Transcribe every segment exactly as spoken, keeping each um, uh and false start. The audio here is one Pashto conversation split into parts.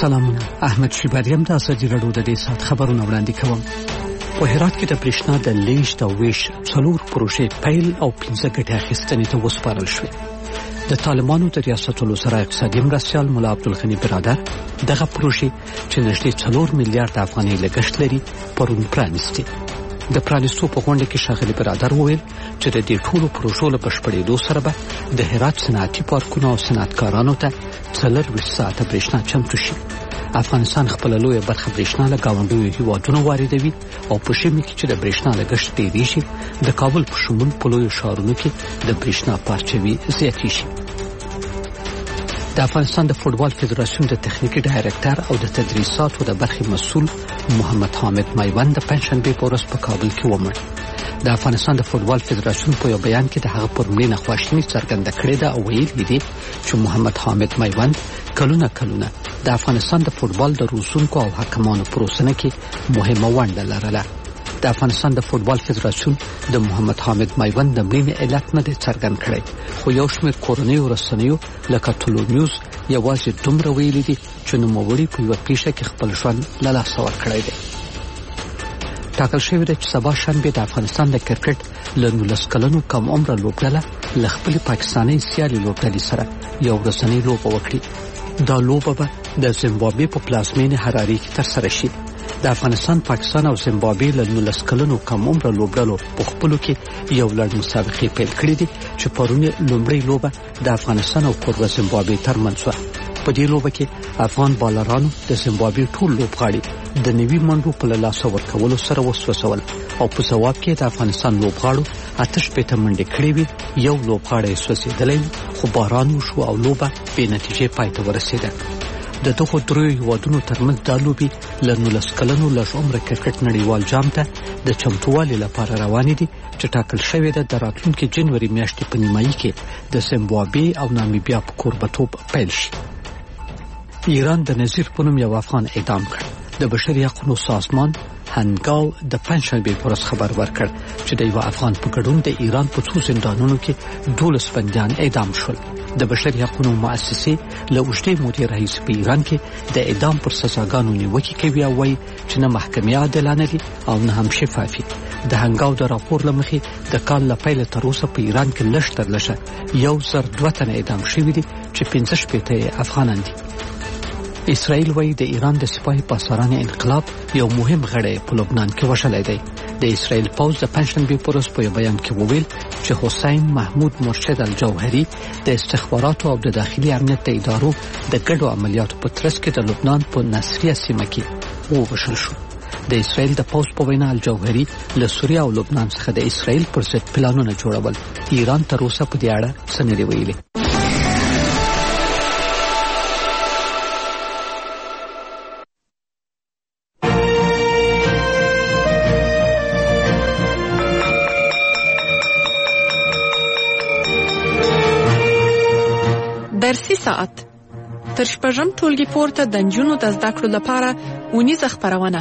سلامونه. احمد شیباریم د ازادي راډیو د دې سات خبرونه وړاندې کوم. په هرات کې د برېښنا د لیږد او ویش څلور پروژې پیل او پنځه ګټې اخیستنې ته وسپارل شوې. د طالبانو د ریاست الوزرا اقتصادي مرستیال ملا عبدالغني برادر دغه پروژې چې نږدې څلور میلیارډ افغانۍ لګښت لري پرون پرانیستې. د پرانیستو په غونډه کې ښاغلي برادر وویل چې د دې ټولو پروژو له بشپړېدو سره به د هرات صنعتي پارکونو او صنعتکارانو ته څلرویشت ساعته برېښنا چمتو شي. افغانستان خپله لویه برخه برېښنا له ګاونډیو هیوادونو واردوي او په ژمي کې چې د برېښنا لګښت ډېرېږي د کابل په شمول په لویو ښارونو کې د برېښنا پارچوي زیاتېږي. د افغانستان د فوټبال فدراسیون د تخنیکي ډایرکټر او د تدریساتو د برخې مسؤل محمد حامد میوند د پنجشنبې په ورځ په کابل کې ومړ. د افغانستان د فوټبال فدراسیون په یو بیان کې د هغه پر مړینه خواشیني څرګنده کړې ده او ویلي دي چې محمد حامد میوند کلونه کلونه د افغانستان د فوټبال د روزونکو او حکمانو په روزنه کې مهمه ونډه لرله. د افغانستان د فوټبال فدراسیون د محمد حامد میوند د مړینې علت نه دی څرګند کړی، خو یو شمېر کورنیو رسنیو لکه ټولو نیوز یوازې دومره ویلي دي چې نوموړي په یوه پیښه کې خپل ژوند له لاسه ورکړی دی. ټاکل شوې ده چې سبا شنبې د افغانستان د کرکټ له نولس کلنو کم عمره لوبډله له خپلې پاکستاني سیالې لوبډلې سره یو ورځنۍ لوبه وکړي. دا لوبه به د زیمبابوې په پلازمینې حرارې کې ترسره شي. د افغانستان، پاکستان او زیمبابوې له نولس کلنو کم عمره لوبډلو په خپلو کې یو لړ مسابقې پیل کړي دي چې پرون لومړۍ لوبه د افغانستان او کوربه زیمبابوې ترمنځ وه. په دې لوبه کې افغان بالرانو د زیمبابوې ټول لوبغاړي د نوي منډو په لاسه ورکولو سره وسوسول او په ځواب کې د افغانستان لوبغاړو اته شپېته منډې کړې وې. یو لوبغاړی سوځېدلی خو باران وشو او لوبه بې نتیجې پای ته ورسېده. د دغو دریو هیوادونو ترمنځ دا لوبې له نولس کلنو لږ عمره کرکټ نړیوال جام ته د چمتووالي لپاره روانې دي چې ټاکل شوې ده د راتلونکي جنوري میاشتې په نیمایي کې د زیمبابوې او نامیبیا په کوربتوب پیل شي. ایران د نظیر په نوم یو افغان اعدام کړ. د بشري حقوقو سازمان هنګاو د پنجشنبې په ورځ خبر ورکړ چې د یو افغان په ګډون د ایران په څو زندانونو کې دولس بندیان اعدام شول. د بشري حقوقو مؤسسې له اوږدې مودې راهیسې په ایران کې د اعدام پر سزاګانو نیوکې کوي او وایي چې نه محکمې عادلانه دي او نه هم شفافي. د هنګاو د راپور له مخې د کال له پیله تر اوسه په ایران کې لږ تر لږه یو زر دوه تنه اعدام شوي دي چې پنځه شپېته یې افغانان دي. اسرائیل وایي د ایران د سپاهي پاسدارانو انقلاب یو مهم غړی په لبنان کې وژلی دی. د اسرائیل پوځ د پنجشنبې په ورځ په یو بیان کې وویل چې حسین محمود مرشد الجوهري د استخباراتو او د داخلي امنیت د ادارو د ګډو عملیاتو په ترڅ کې د لبنان په نصریه سیمه کې ووژل شو. د اسرائیل د پوځ په وینا الجوهري له سوریه او لبنان څخه د اسرائیل پر ضد پلانونه جوړول. ایران تر اوسه په دې اړه څه نه دی ویلي. درسي ساعت تر شپږم ټولګي پورته د نجونو د زده کړو لپاره اونیزه خپرونه.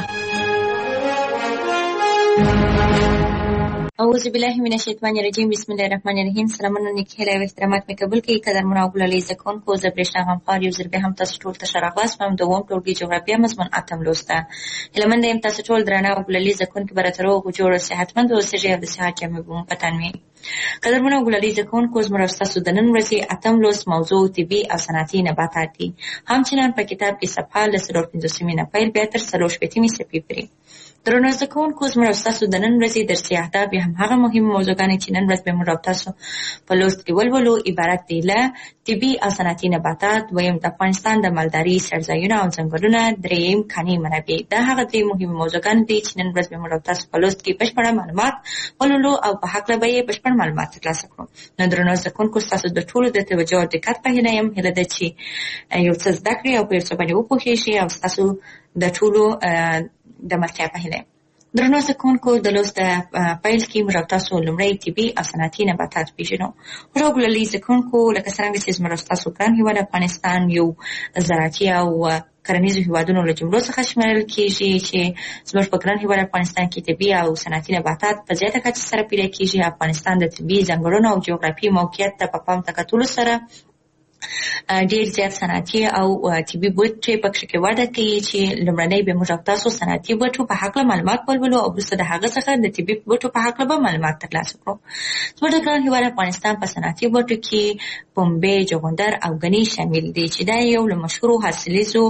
اعوذ بالله من الشیطان الرجیم. بسم الله الرحمن الرحیم. سلامونه نیکی هیله او احترامات مې قبول کړئ. قدرمن او ګلالي زده کوونکو، زه برېښنا غمخوار یو ځل بیا هم تاسو ټول ته ښه راغلاست. په دوم ټولګي جغرافیه مضمون اتم لوست ده. هیله مند یم تاسو ټول درانه او ګلالي زده کوونکي به راته روغ جوړ او صحتمند اوسئ او د صحت جامې به مو په تن وي. قدرمن او ګلالي زده کوونکو، زموږ او ستاسو د نن ورځې اتم لوست موضوع طبي او صنعتي نباتات دي. همچنان په کتاب کې صفحه له څلور پنځوسمې نه پیل بیا تر څلور شپېتمې صفحې پورې. درنو زده کوونکو، زموږ او ستاسو د نن ورځې درسي اهداف یا هم هغه مهمه موضوعګانې چې نن ورځ به موږ او تاسو په لوست کې ولولو عبارت دي له طبي او صنعتي نباتات، دویم د افغانستان د مالداري سرځایونه او ځنګلونه، دریم کاني منابع. دا هغه درې مهمه موضوعګانې دي چې نن ورځ به موږ او تاسو په لوست کې بشپړ معلومات ولولو او په هکله به یې بشپړ معلومات ترلاسه کړو. نو درنو زده کوونکو، ستاسو د ټولو د توجه او دقت په هیله یم. هیله ده چې یو څه زده کړئ او په یو څه باندې وپوهېږئ او ستاسو د ټولو د ملتیا په هیله یم. درنو زده کوونکو، د لوست پیل کې موږ او تاسو لومړی طبي او صنعتي نباتات پېژنو. موږ ګلالي زده کوونکو، لکه څرنګه چې زموږ او ستاسو ګران هېواد افغانستان یو زراعتي او کرنیزو هېوادونو له جملو څخه شمېرل کېږي چې زموږ په ګران هېواد افغانستان کې طبي او صنعتي نباتات په زیاته کچه سره پیدا کېږي. افغانستان د طبي ځانګړنو او جغرافي موقعیت ته په پام ته کتلو سره ډیر زیات صنعتي او طبي بوټي پکې کې وده کوي چې لومړنۍ به موږ تاسو صنعتي بوټو په حق له معلومات ولولو او وروسته د هغه څخه د طبي بوټو په حق له معلومات ترلاسه کړو. زموږ د ګران هیواد افغانستان په صنعتي بوټو کې پنبه، جغندر او غني شامل دي چې دا یو له مشهورو حاصلیزو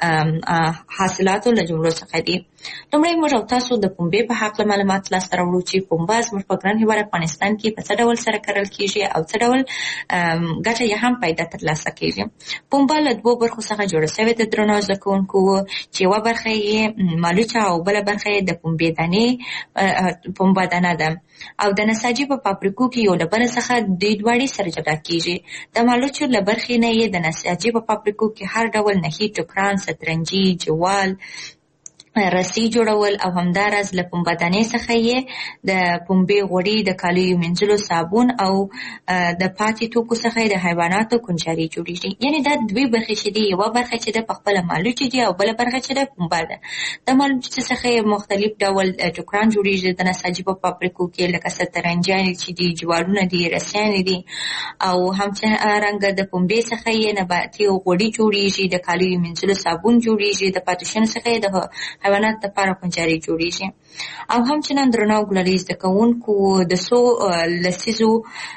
حاصلاتو له جملو څخه دي. لومړی موږ تاسو د پنبه په حق له معلومات ترلاسه راوړو چې پنبه زموږ په ګران هیواد افغانستان کې په څه ډول سره کرل کیږي او څه ډول ګټه یې هم پیدا ترلاسه کیږي. پنبه له دوو برخو څخه جوړه شوې ده درنو زده کوونکو، چې یوه برخه یې مالوچه او بله برخه یې د پنبې دانې پنبه دانه ده او د نساجي په فابریکو کې یو له بله څخه دوی دواړې سره جلا کیږي. د مالوچو له برخې نه یې د نساجي په فابریکو کې هر ډول نهي ټوکران، سترنجي، جوال، رسی جوړول او همدارز له پنبه دانې څخه یې د پنبې غوړي، د کالیو مینځلو صابون او د پاتې توکو څخه د حیواناتو کنجاري جوړیږي. یعنی دا دوی برخې چې دي، یوه برخه چې د خپله مالوچې دي او بله برخه چې د پنبه ده. د مالوچې څخه مختلف ډول ټوکران جوړیږي د نساجي په فابریکو کې، لکه سترنجانې چې دي، جوالونه دي، رسیانې دي او همچنانګه د پنبې څخه یې نباتي غوړي جوړیږي، د کالیو مینځلو صابون جوړیږي، د پاتې شونو څخه یې د حیوانات لپاره کنجاري جوړیږي. او همچنان درنو ګلالي زده کوونکو د څو لسیزو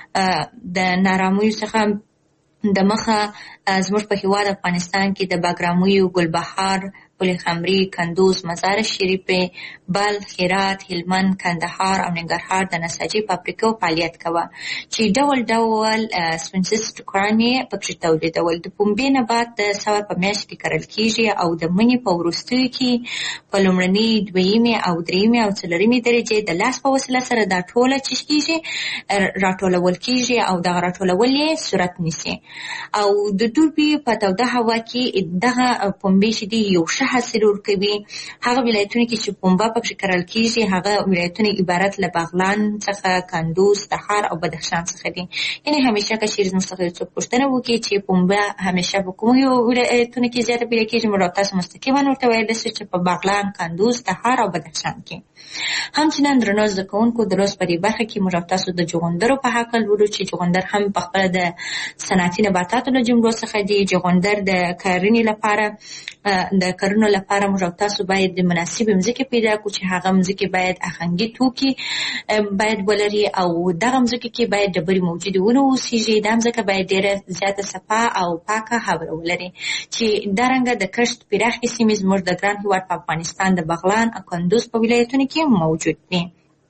د نارامیو څخه د مخه زموږ په هیواد افغانستان کې د باګرامیو، ګلبهار، پل خمري، کندوز، مزار شریف، بلخ، هرات، هلمند، کندهار او ننګرهار د نساجي فابریکو فعالیت کوه چې ډول ډول سپنسس ټوکران یې پکې تولیدول. د پنبې نبات د سوه په میاشت کې کرل کیږي او د مني په وروستیو کې په لومړنۍ، دویمې او درېیمې او څلورمې درجې د لاس په وسیله سره دا ټوله چې کیږي راټولول کیږي او دغه راټولول یې صورت نیسي او د دوبي په توده هوا کې دغه پنبې چې دي یو ښه حاصل ورکوي. هغه ولایتونه کې چې پنبه پکې کرل کیږي هغه ولایتونه عبارت له بغلان څخه، کندوز، تخار او بدخشان څخه دي. یعنی همیشه که چیرې زموږ څخه څوک پوښتنه وکړي چې پنبه همیشه په کومو ولایتونو کې زیاته پیدا کیږي، موږ تاسو مستقیما ورته ویلی شو چې په بغلان، کندوز، تخار او بدخشان کې. همچنان درنو زده کوونکو د لوست په دې برخه کې موږ تاسو د جغندرو په حق لولو چې جغندر هم په خپله د صنعتي نباتاتو له جملو څخه دي. جغندر د کرنې لپاره د کرنو لپاره موږ تاسو باید د مناسب مځکې پیدا کړو چې هغه مځکې باید اخنګي توکي باید ولري او دغه مځکې کې باید ډبرې موجودې ونه اوسېږي. دا مځکه باید ډېره زیاته صفا او پاکه هواره ولري چې دارنګه د کښت پراخې سیمې زموږ د ګران هېواد په افغانستان د بغلان او کندوز په ولایتونو کې موجود دي.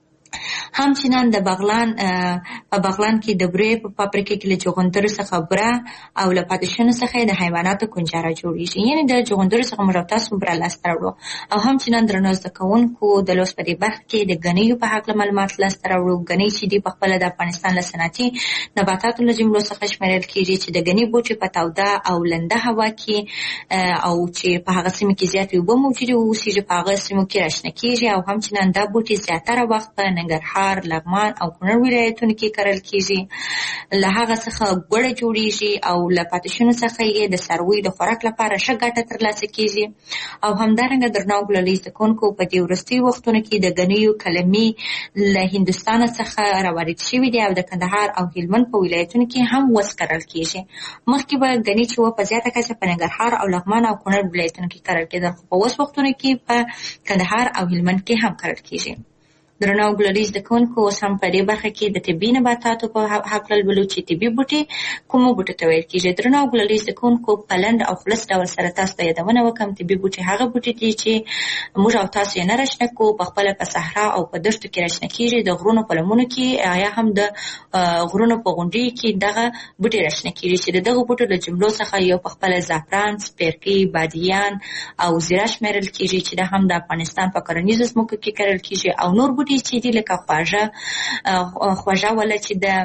همچنان د بغلان په بغلان کې د بورې په فابریکه کې له جغندرو څخه بوره او له پاتې شونو څخه د حیواناتو کنجاره جوړیږي. یعنې د جغندرو څخه موږ تاسو بوره لاسته راوړو. او همچنان درنو زده کوونکو د لوست په دې برخه کې د ګنیو په هکله معلومات لاسته راوړو. ګنۍ چې دي په خپله د افغانستان له صنعتي نباتاتو له جملو څخه شمیرل کېږي چې د ګنۍ بوټي په توده او لنده هوا کې او چې په هغه سیمه کې زیاتې اوبه موجودې اوسېږي په هغه سیمو کې راشنه کېږي. او همچنان دا بوټي زیاتره وخت په ننګرهار، لغمان او کونړ ولایتونو کې کرل کېږي. له هغه څخه ګوړه جوړیږي او له پاتې شونو څخه یې د څارویو د خوراک لپاره ښه ګټه ترلاسه کېږي. او همدارنګه درنو ګلالي زده کوونکو په دې وروستیو وختونو کې د ګنیو کلمې له هندوستان څخه راوارد شوي دي او د کندهار او هلمند په ولایتونو کې هم وس کرل کېږي. مخکې به ګنۍ چې وه په زیاته کچه په ننګرهار او لغمان او کونړ ولایتونو کې کرل کېدل، خو په اوس وختونو کې په کندهار او هلمند کې هم کرل کېږي. درنو ګلالي زده کوونکو اوس هم په دې برخه کې د طبي نباتاتو په هکله لولو چې طبي بوټي کومو بوټو ته ویل کېږي. درنو ګلالي زده کوونکو په لنډ او خلص ډول سره تاسو ته یادونه وکړم. طبي بوټي هغه بوټي دي چې موږ او تاسو یې نه راشنه کوو، په خپله په صحرا او په دښتو کې راشنه کېږي. د غرونو په لمنو کې یا هم د غرونو په غونډیو کې دغه بوټي راشنه کېږي چې د دغو بوټو له جملو څخه یو په خپله زعفران، سپیرکۍ، بادیان او زیره شمیرل کېږي چې دا هم د افغانستان په کرنیزو ځمکو کې کرل کېږي. او نور بوټي چې دي لکه خواږه خواږه وله چې د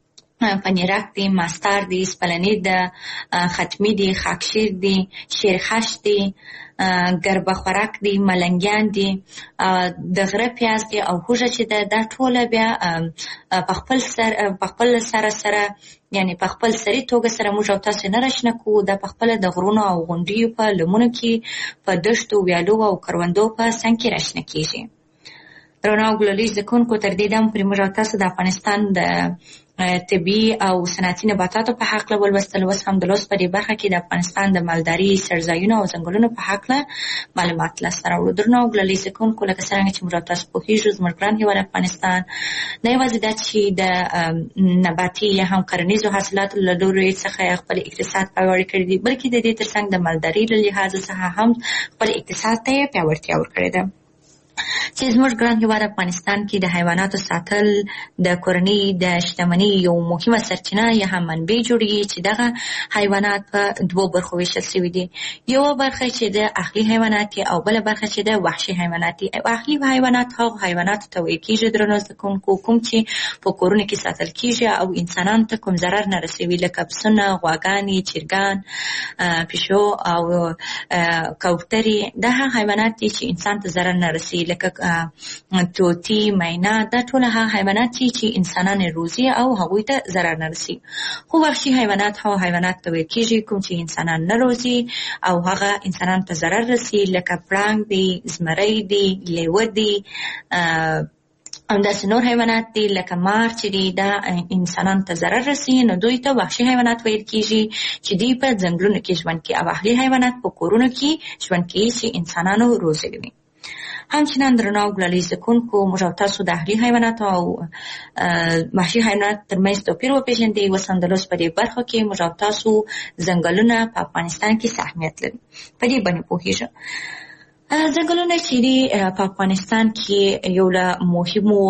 پنیرک دی، ماستار دی، سپلنی ده، ختمی دی، خاکشیر دی، شیرخش دی، ګربه خوراک دی، ملنګیان دی، د غره پیاز دی او هوږه چې ده دا ټوله بیا په خپل سر په خپل سره سره یعنی په خپل سری توګه سره موږ او تاسو نه راشنه کوو. دا په خپله د غرونو او غونډیو په لمنو کې په دښتو، ویالو او کروندو په څنګ کې راشنه کېږي. درنو ګلالي زده کوونکو تر دې دم پرې موږ تاسو د افغانستان د طبي او صنعتي نباتاتو په حق له ولوستل وس هم د لوست په دې برخه کې د افغانستان د مالداري سرځایونو او ځنګلونو په حق له معلومات لاسته راوړو. درنو ګلالي زده کوونکو لکه څنګه چې موږ تاسو پوهیږو زموږ ګران هېواد افغانستان نه یوازې دا چې د نباتي یا هم کرنیزو حاصلاتو له لوري څخه خپل اقتصاد پیاوړی کړی دی، بلکې د دې ترڅنګ د مالداري له لحاظه څخه هم خپل اقتصاد ته یې پیاوړتیا ورکړې ده. چې زموږ ګران هېواد افغانستان کې د حیواناتو ساتل د کورنۍ د شتمنۍ یو مهمه سرچینه یا هم منبع جوړیږي چې دغه حیوانات په دوو برخو ویشل شوي دي. یوه برخه چې د اهلي حیوانات او بله برخه چې د وحشي حیوانات دي. اهلي حیوانات هغو حیواناتو ته ویل کېږي درنو زده کوونکو کوم چې په کورونو کې ساتل کېږي او انسانانو ته کوم ضرر نه رسوي، لکه پسونه، غواګانې، چرګان، پیشو او کوترې. دا هغه حیوانات دي چې انسان ته ضرر نه رسوي، لکه توتی، مینا. دا ټول هغه حیوانات چې انسانان روزي او هغوی ته ضرر نه رسي. خو وحشي حیوانات هغه حیوانات ته ویل کېږي کوم چې انسانان نه روزي او هغه انسانان ته ضرر رسي، لکه پړانګ دی، زمری دی، لیوه دی، همداسې نور حیوانات دي لکه مار چې دي دا انسانانو ته ضرر رسي، نو دوی ته وحشي حیوانات ویل کېږي چې دوی په ځنګلونو کې ژوند کوي او اهلي حیوانات په کورونو کې ژوند کوي چې انسانانو روزلي وي. همچنان درنو ګلالي زده کوونکو موږ او تاسو د اهلي حیواناتو او وحشي حیواناتو ترمنځ توپیر وپېژندئ. اوس هم د لوست په دې برخه کې موږ او تاسو ځنګلونه په افغانستان کې څه اهمیت لري په دې باندې پوهېږو. ځنګلونه چې دي په افغانستان کې یو له مهمو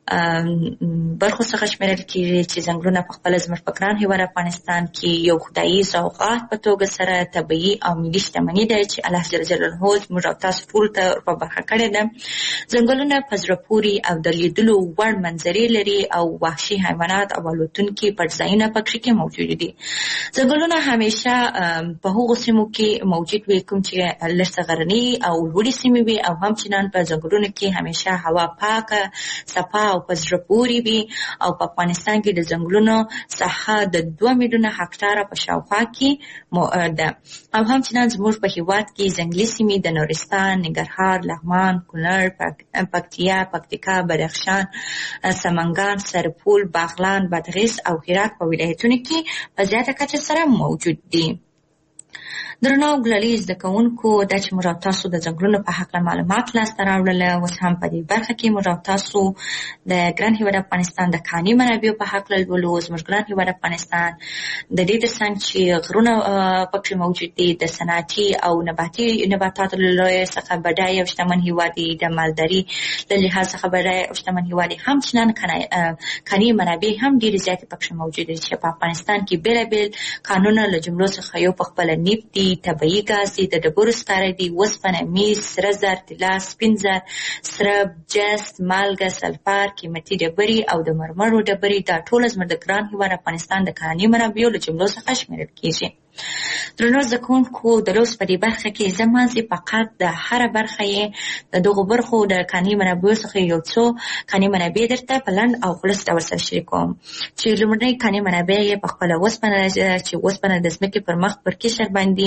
برخو څخه شمیرل کېږي چې ځنګلونه په خپله زموږ په ګران هېواد افغانستان کې یو خدایي سوغات په توګه سره طبیعي او ملي شتمني ده چې الله جل جلاله موږ او تاسو ټولو ته په برخه کړې ده. ځنګلونه په زړه پورې او د لیدلو وړ منظرې لري او وحشي حیوانات او الوتونکي پټ-ځایونه پکې کې موجود دي. ځنګلونه همیشه په هغو سیمو کې موجود وي کوم چې لږ څه غرني او لوړې سیمې وي او همچنان په ځنګلونو کې همیشه هوا پاکه، صفا او په زړه پورې وي. او په افغانستان کې د ځنګلونو ساحه د دوه میلیونه هکټاره په شاوخوا کې ده. او همچنان زموږ په هېواد کې ځنګلي سیمې د نورستان، ننګرهار، لغمان، کونړ، پکتیا، پکتیکا، بدخشان، سمنګان، سرپل، باغلان، بادغیس او هرات په ولایتونو کې په زیاته کچه سره موجود دي. درنو ګلالي زده کوونکو دا چې موږ او تاسو د ځنګلونو په هکله معلومات لاسته راوړله، اوس هم په دې برخه کې موږ او تاسو د ګران هېواد افغانستان د کاني منابعو په هکله لولو. زموږ ګران هېواد افغانستان د دې ترڅنګ چې غرونه پکې موجود دي د صنعتي او نباتي نباتاتو له لوري څخه بډایه او شتمن هېواد دی، د مالداري له لحاظ څخه بډایه او شتمن هېواد دی. همچنان کاني منابع هم ډېرې زیاتې پکې موجود دي چې په افغانستان کې بېلابېل کانونه له جملو څخه یو په خپله نفت دي، طبیعي ګاز دي، د ډبرو سکاره دي، وسپنه، میس، سره زر، طلا، سپین زر، سرب، جست، مالګه، سلفر، قیمتي ډبرې او د مرمرو ډبرې دا ټول زموږ د ګران هېواد افغانستان د کاني منابعو له جملو څخه شمیرل کېږي. درنو زده کوونکو د لوست په دې برخه کې زه مازې فقط د هره برخه یې د دغو برخو د کاني منابعو څخه یو څو کاني منابع درته په لنډ او خلاص ډول سره شریکوم. چې لومړنۍ کاني منابع یې په خپله وسپنه چې وسپنه د ځمکې پر مخ پر قشر باندې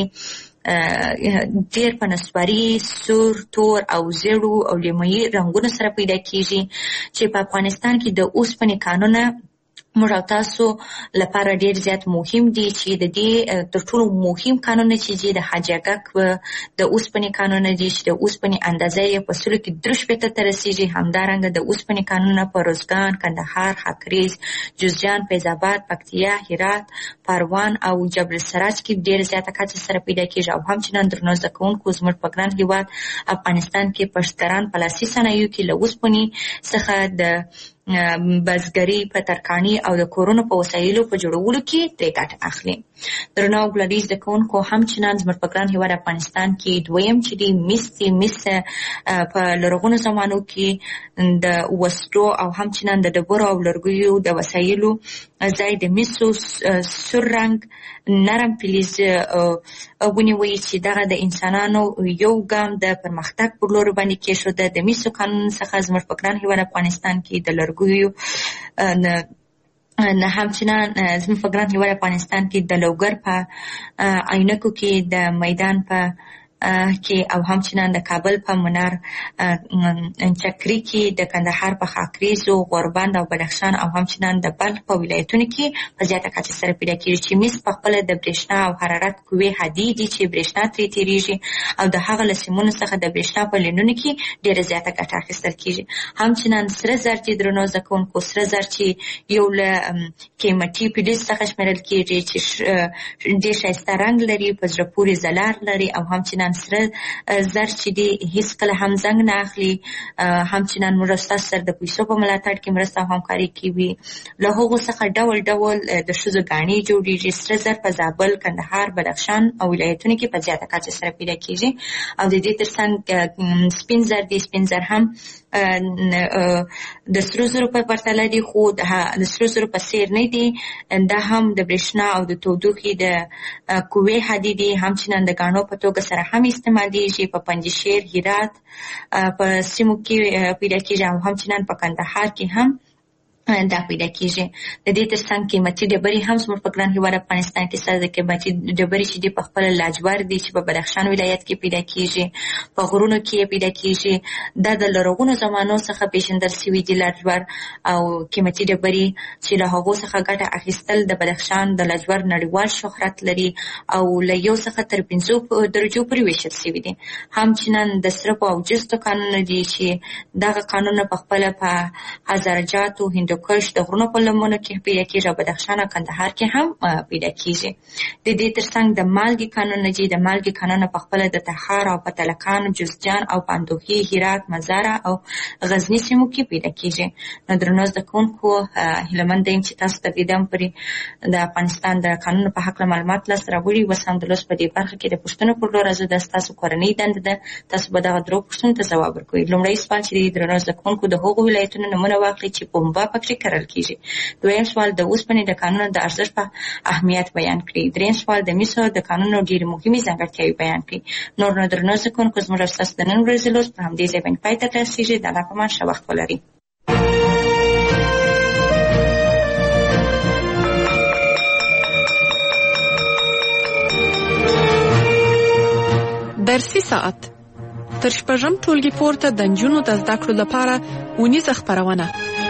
ډېر په نسواري، سور، تور او زیړو او لیمویي رنګونو سره پیدا کېږي چې په افغانستان کې د اوسپنې کانونه موږ او تاسو لپاره ډېر زیات مهم دي چې د دې تر ټولو مهم کانونه چې دي د حاجیګک د اوسپنې کانونه دي چې د اوسپنې اندازه یې په سلو کې درې شپېته ته رسېږي. همدارنګه د اوسپنې کانونه په روزګان، کندهار، خاکریز، جوزجان، فیض آباد، پکتیا، هرات، پروان او جبل السراج کې ډېر زیاته کچه سره پیدا کېږي. او همچنان درنو زده کوونکو زموږ په ګران هېواد افغانستان کې پشتګران په لاسي صنایعو کې له اوسپنې څخه د بزګري په ترکاڼي او د کورونو په وسایلو په جوړولو کې ترې ګټه اخلي. درنو ګلالي زده کوونکو همچنان زموږ په ګران هېواد افغانستان کې دویم چې دی مس دی. مس په لرغونو زمانو کې د وسلو او همچنان د ډبرو او لرګیو د وسایلو ځای د مسو سور رنګ نرم فلز ونیوی چې دغه د انسانانو یو ګام د پرمختګ پر لور باندې کېښوده. د مسو قانون څخه زموږ په ګران هېواد افغانستان کې د لرګیو نه همچنان زموږ په ګران هېواد افغانستان کې د لوګر په عینکو کې د میدان په کې او همچنان د کابل په منار چکري کې د کندهار په خاکریزو غوربند او بدخشان او همچنان د بلخ په ولایتونو کې په زیاته کچه سره پیدا کیږي چې مس په خپل د برېښنا او حرارت قوې حدې دي چې برېښنا ترې تیریږي او د هغه له سیمونو څخه د برېښنا په لینونو کې ډېره زیاته ګټه اخیستل کیږي. همچنان سره زر چې درنو زده کوونکو سره زر چې یو له قیمتي فلز څخه شمیرل کیږي چې ډېر ښایسته رنګ لري، په زړه پورې ځلار لري او همچنان سره زر چې دی هیڅکله هم زنګ نه اخلي. همچنان موږ ستاسو سره د پیسو په ملاتړ کې مرسته او همکاري کوي. له هغو څخه ډول ډول د ښځو ګاڼې جوړېږي. سره زر په زابل، کندهار، بدخشان او ولایتونو کې په زیاته کچه سره پیدا کیږي او د دې ترڅنګ سپین زر دی. سپین زر هم د سرو زرو په پرتله دي خو د سرو زرو په څیر نه دي. دا هم د برېښنا او د تودوخې د قوې حدې دي. همچنان د ګاڼو په توګه سره هم استعمالیږي. په پنجشیر، هرات په سیمو کې پیدا کیږي او همچنان په کندهار کې هم دا پیدا کیږي. د دې ترڅنګ قیمتي ډبرې هم زموږ په ګران هېواد افغانستان کې سره د قیمتي ډبرې چې دي په خپله لاجور دي چې په بدخشان ولایت کې پیدا کیږي، په غرونو کې پیدا کیږي. دا د لرغونو زمانو څخه پیژندل سوي دي لاجور او قیمتي ډبرې چې له هغو څخه ګټه اخیستل د بدخشان د لاجور نړیوال شهرت لري او له یو څخه تر پنځو درجو پورې ویشل سوي دي. همچنان د سرپو او جستو کانونه دي چې دغه کانونه په خپله په هزارجاتو، هندوکش د غرونو په لمنو کې پیدا کیږي او بدخشان او کندهار کې هم پیدا کیږي. د دې ترڅنګ د مالګې کانونه دي. د مالګې کانونه په خپله د تخار او پتلکان، جوزجان او پاندوخي، هرات، مزاره او غزني سیمو کې پیدا کیږي. نو درنو زده کوونکو هیلهمنده یم چې تاسو ته د دې پورې د افغانستان د قانونو په هکله معلومات لاسته راوړي. اوس هم د لوست په دې برخه کې د پوښتنو پر لور راځو. دا ستاسو کورنۍ دنده ده، تاسو به دغه درو پوښتنو ته ځواب ورکوئ. لومړی سوال چې د درنو زده کوونکو د هغو ولایتونو نومونه واخلئ چې پنبه پکې کرل کیږي. دویم سوال د اوسپنې د کانونو د ارزښت په اهمیت بیان کړئ. دریم سوال د مسو د کانونو ډېرې مهمې ځانګړتیاوې بیان کړئ. نور نو درنو زده کوونکو زموږ او ستاسو د نن ورځې لوست په همدې ځای باندې پای ته رسېږي. د الله په امان ښه وخت ولرئ. درسي ساعت تر شپږم ټولګي پورته د نجونو د زده کړو لپاره اونیزه خپرونه.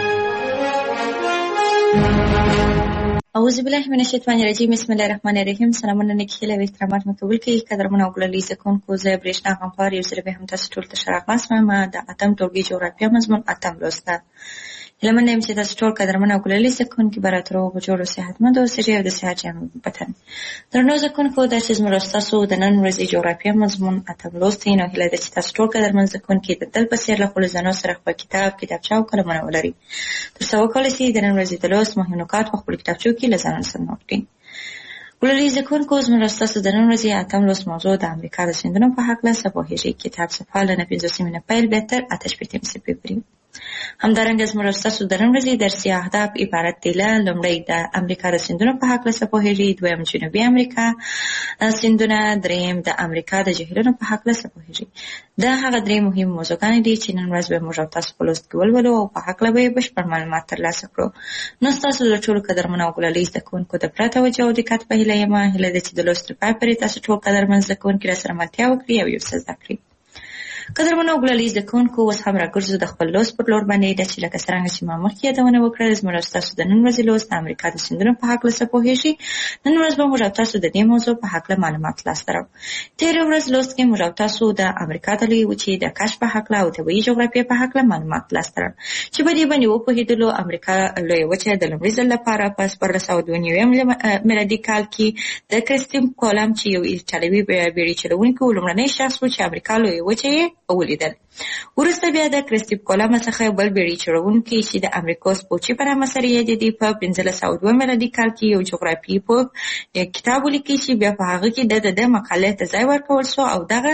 اعوذ بالله من الشیطان الرجیم. بسم الله الرحمن الرحیم. سلامونه نیکې هیلې او احترامات مې قبول کړئ. قدرمنو او ګلالي زده کوونکو، زه برېښنا غمخوار یو ځل بیا هم تاسو ټول ته ښه راغلاست وایم. د اتم ټولګي جغرافیه مضمون اتم لوست ده. هیلهمنده یم چې تاسو ټول قدرمنو او ګلالي زده کوونکي به راتر هغو جوړ او صحتمند اوسئ او د صحت جامې وپتن. درنو زده کوونکو، دا چې زموږ او ستاسو د نن ورځې جغرافیه مضمون اتم لوست دی. نو هیله ده چې تاسو ټول قدرمن زده کوونکي د تل په څېر له خپلو ځانو سره خپل کتاب، کتابچه او قلمونه ولرئ تر څو وکولی شئ د نن ورځې د لوست مهم نکات په خپلو کتابچو کې له ځانونو سره نوټ کړئ. ګلالي زده کوونکو، زموږ او ستاسو د نن ورځې اتم لوست موضوع د امریکا د سیندونو په هکله څه پوهېږئ. کتاب صفحه له نهه پنځوسمې نه پیل بیا تر اته شپېتمې صفحې پورې. همدارنګه زموږ او ستاسو د نن ورځې درسي اهداف عبارت دي له: لومړی د امریکا د سیندونو په هکله څه پوهېږئ، دویم جنوبي امریکا سیندونه، دریم د امریکا د جهیلونو په هکله څه پوهېږئ. دا هغه درې مهم موضوعګانې دي چې نن ورځ به موږ او تاسو په لوست کې ولولو او په هکله به یې بشپړ معلومات ترلاسه کړو. نو ستاسو د ټولو قدرمنو او ګلالي زده کوونکو د پوره توجه او دقت په هیله یم. هیله ده چې د لوست تر پایه پورې تاسو ټول قدرمن زده کوونکي راسره ملتیا وکړي او یو څه زده کړي. قدرمنو او ګلالي زده کوونکو، اوس هم راګرځو د خپل لوست پر لور باندې. ده چې لکه څرنګه چې ما مخکې یادونه وکړه، زموږ او ستاسو د نن ورځې لوست د امریکا د سیندونو په هکله څه پوهېږئ. نن ورځ به موږ او تاسو د دې موضوع په هکله معلومات لاسته راوړو. تېره ورځ لوست کې موږ او تاسو د امریکا د لویې وچې د کشف په هکله او طبیعي جغرافیې په هکله معلومات لاسته راوړو چې په دې باندې وپوهېدلو. امریکا لویه وچه د لومړي ځل لپاره په شپاړس سوه دوه نوي میلادي کال کې د کریسټوف کولمب چې یو ایټالوي بیړۍ چلوونکی و لومړنی شخص و چې امریکا لویه وچه یې ولیدل. وروسته بیا د کریسټوف کولمب څخه یو بل بیړۍ چلوونکی چې د امریکا سپوچي په نامه سره یادېدی په پنځلس سوه دوه میلادي کال کې یو جغرافیې پوه کتاب ولیکي چې بیا په هغه کې د د مقالې ته ځای ورکول شو او دغه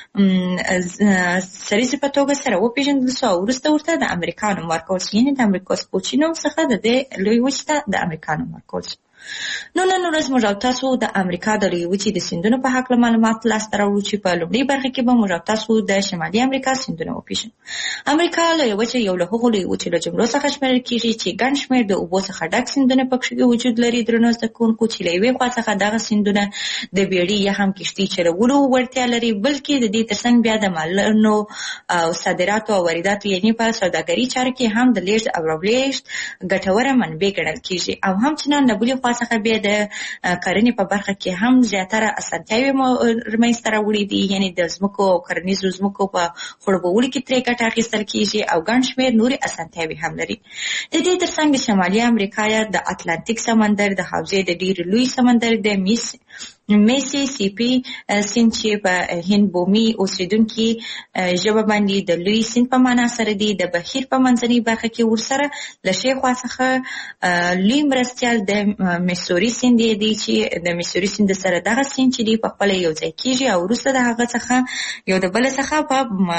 سریزې په توګه سره وپېژندل شو او وروسته ورته د امریکا نوم ورکول شو. یعنې د امریکا سپوچي نوم څخه د دې لویې وچې ته د امریکا نوم ورکول شو. نو نن ورځ موږ او تاسو د امریکا د لویې وچې د سیندونو په هکله معلومات لاسته راوړو چې په لومړۍ برخه کې به موږ او تاسو د شمالي امریکا سیندونه وپېژنو. امریکا لویه وچه یو له هغو لویو وچو له جملو څخه شمېرل کېږي چې ګڼ شمېر د اوبو څخه ډک سیندونه پکې وجود لري. درنو زده کوونکو، چې له یوې خوا څخه دغه سیندونه د بیړۍ یا هم کښتۍ چلولو وړتیا لري، بلکې د دې ترڅنګ بیا د مالونو او صادراتو او وارداتو یعنې په سوداګري چارو کې هم د لیږد او راوړېږد ګټوره منبع ګڼل کېږي. او همچنان له بلې خوا څخه بیا د کرنې په برخه کې هم زیاتره اسانتیاوې رامنځته راوړي دي، یعنې د ځمکو او کرنیزو ځمکو په خړوبولو کې ترې ګټه اخیستل کېږي او ګڼ شمېر نورې اسانتیاوې هم لري. د دې ترڅنګ د شمالي امریکا یا د اتلانتیک سمندر د حوزې د ډېر لوی سمندر د میس میسی سی پی سیند چې په هند بومي اوسیدونکي ژبه باندې د لوی سیند په معنا سره دی، د بهیر په منځنۍ برخه کې ورسره له ښي خوا څخه لوی مرستیال د میسوري سیند دی چې د میسوري سیند سره دغه سیند چې دی په خپله یو ځای کېږي او وروسته د هغه څخه یو د بل څخه په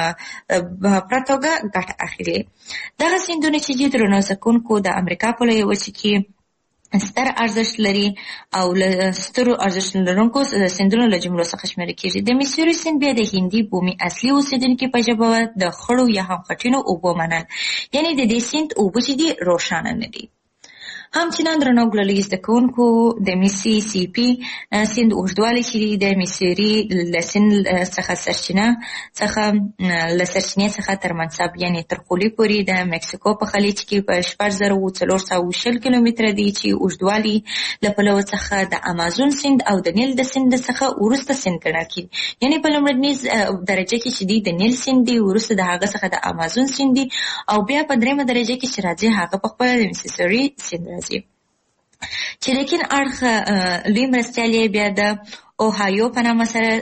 پوره توګه ګټه اخلي. دغه سیندونه چې دي درنو زده کوونکو د امریکا په لویه وچه کې ستر ارزښت لري او له سترو ارزښت لرونکو سیندونو له جملو څخه شمېرل کېږي. د میسوري سیند بیا د هندي بومي اصلي اوسیدونکي په ژبه د خړو یا هم خټینو اوبو منل، یعنې د دې سیند اوبه چې دي روښانه نه دي. همچنان درنو ګلالي زده کوونکو، د میسی سی پي سیند اوږدوالی چې دی د میسوري له سیند څخه سرچینه څخه له سرچینې څخه تر منصب یعنې تر خولې پورې د مکسیکو په خلیج کې په شپږ زره څلور سوه شل کیلومتره دی چې اوږدوالي له پلوه څخه د امازون سیند او د نیل د سیند څخه وروسته سیند ګڼل کېږي. یعنې په لومړنۍ درجه کې چې دی د نیل سیند دی، وروسته د هغه څخه د امازون سیند دی او بیا په درېیمه درجه کې چې راځي هغه په خپله د میسیسوري سیند راځي. چې لیکن اړخ لوی مرستیال یې بیا د اوهایو په نامه سره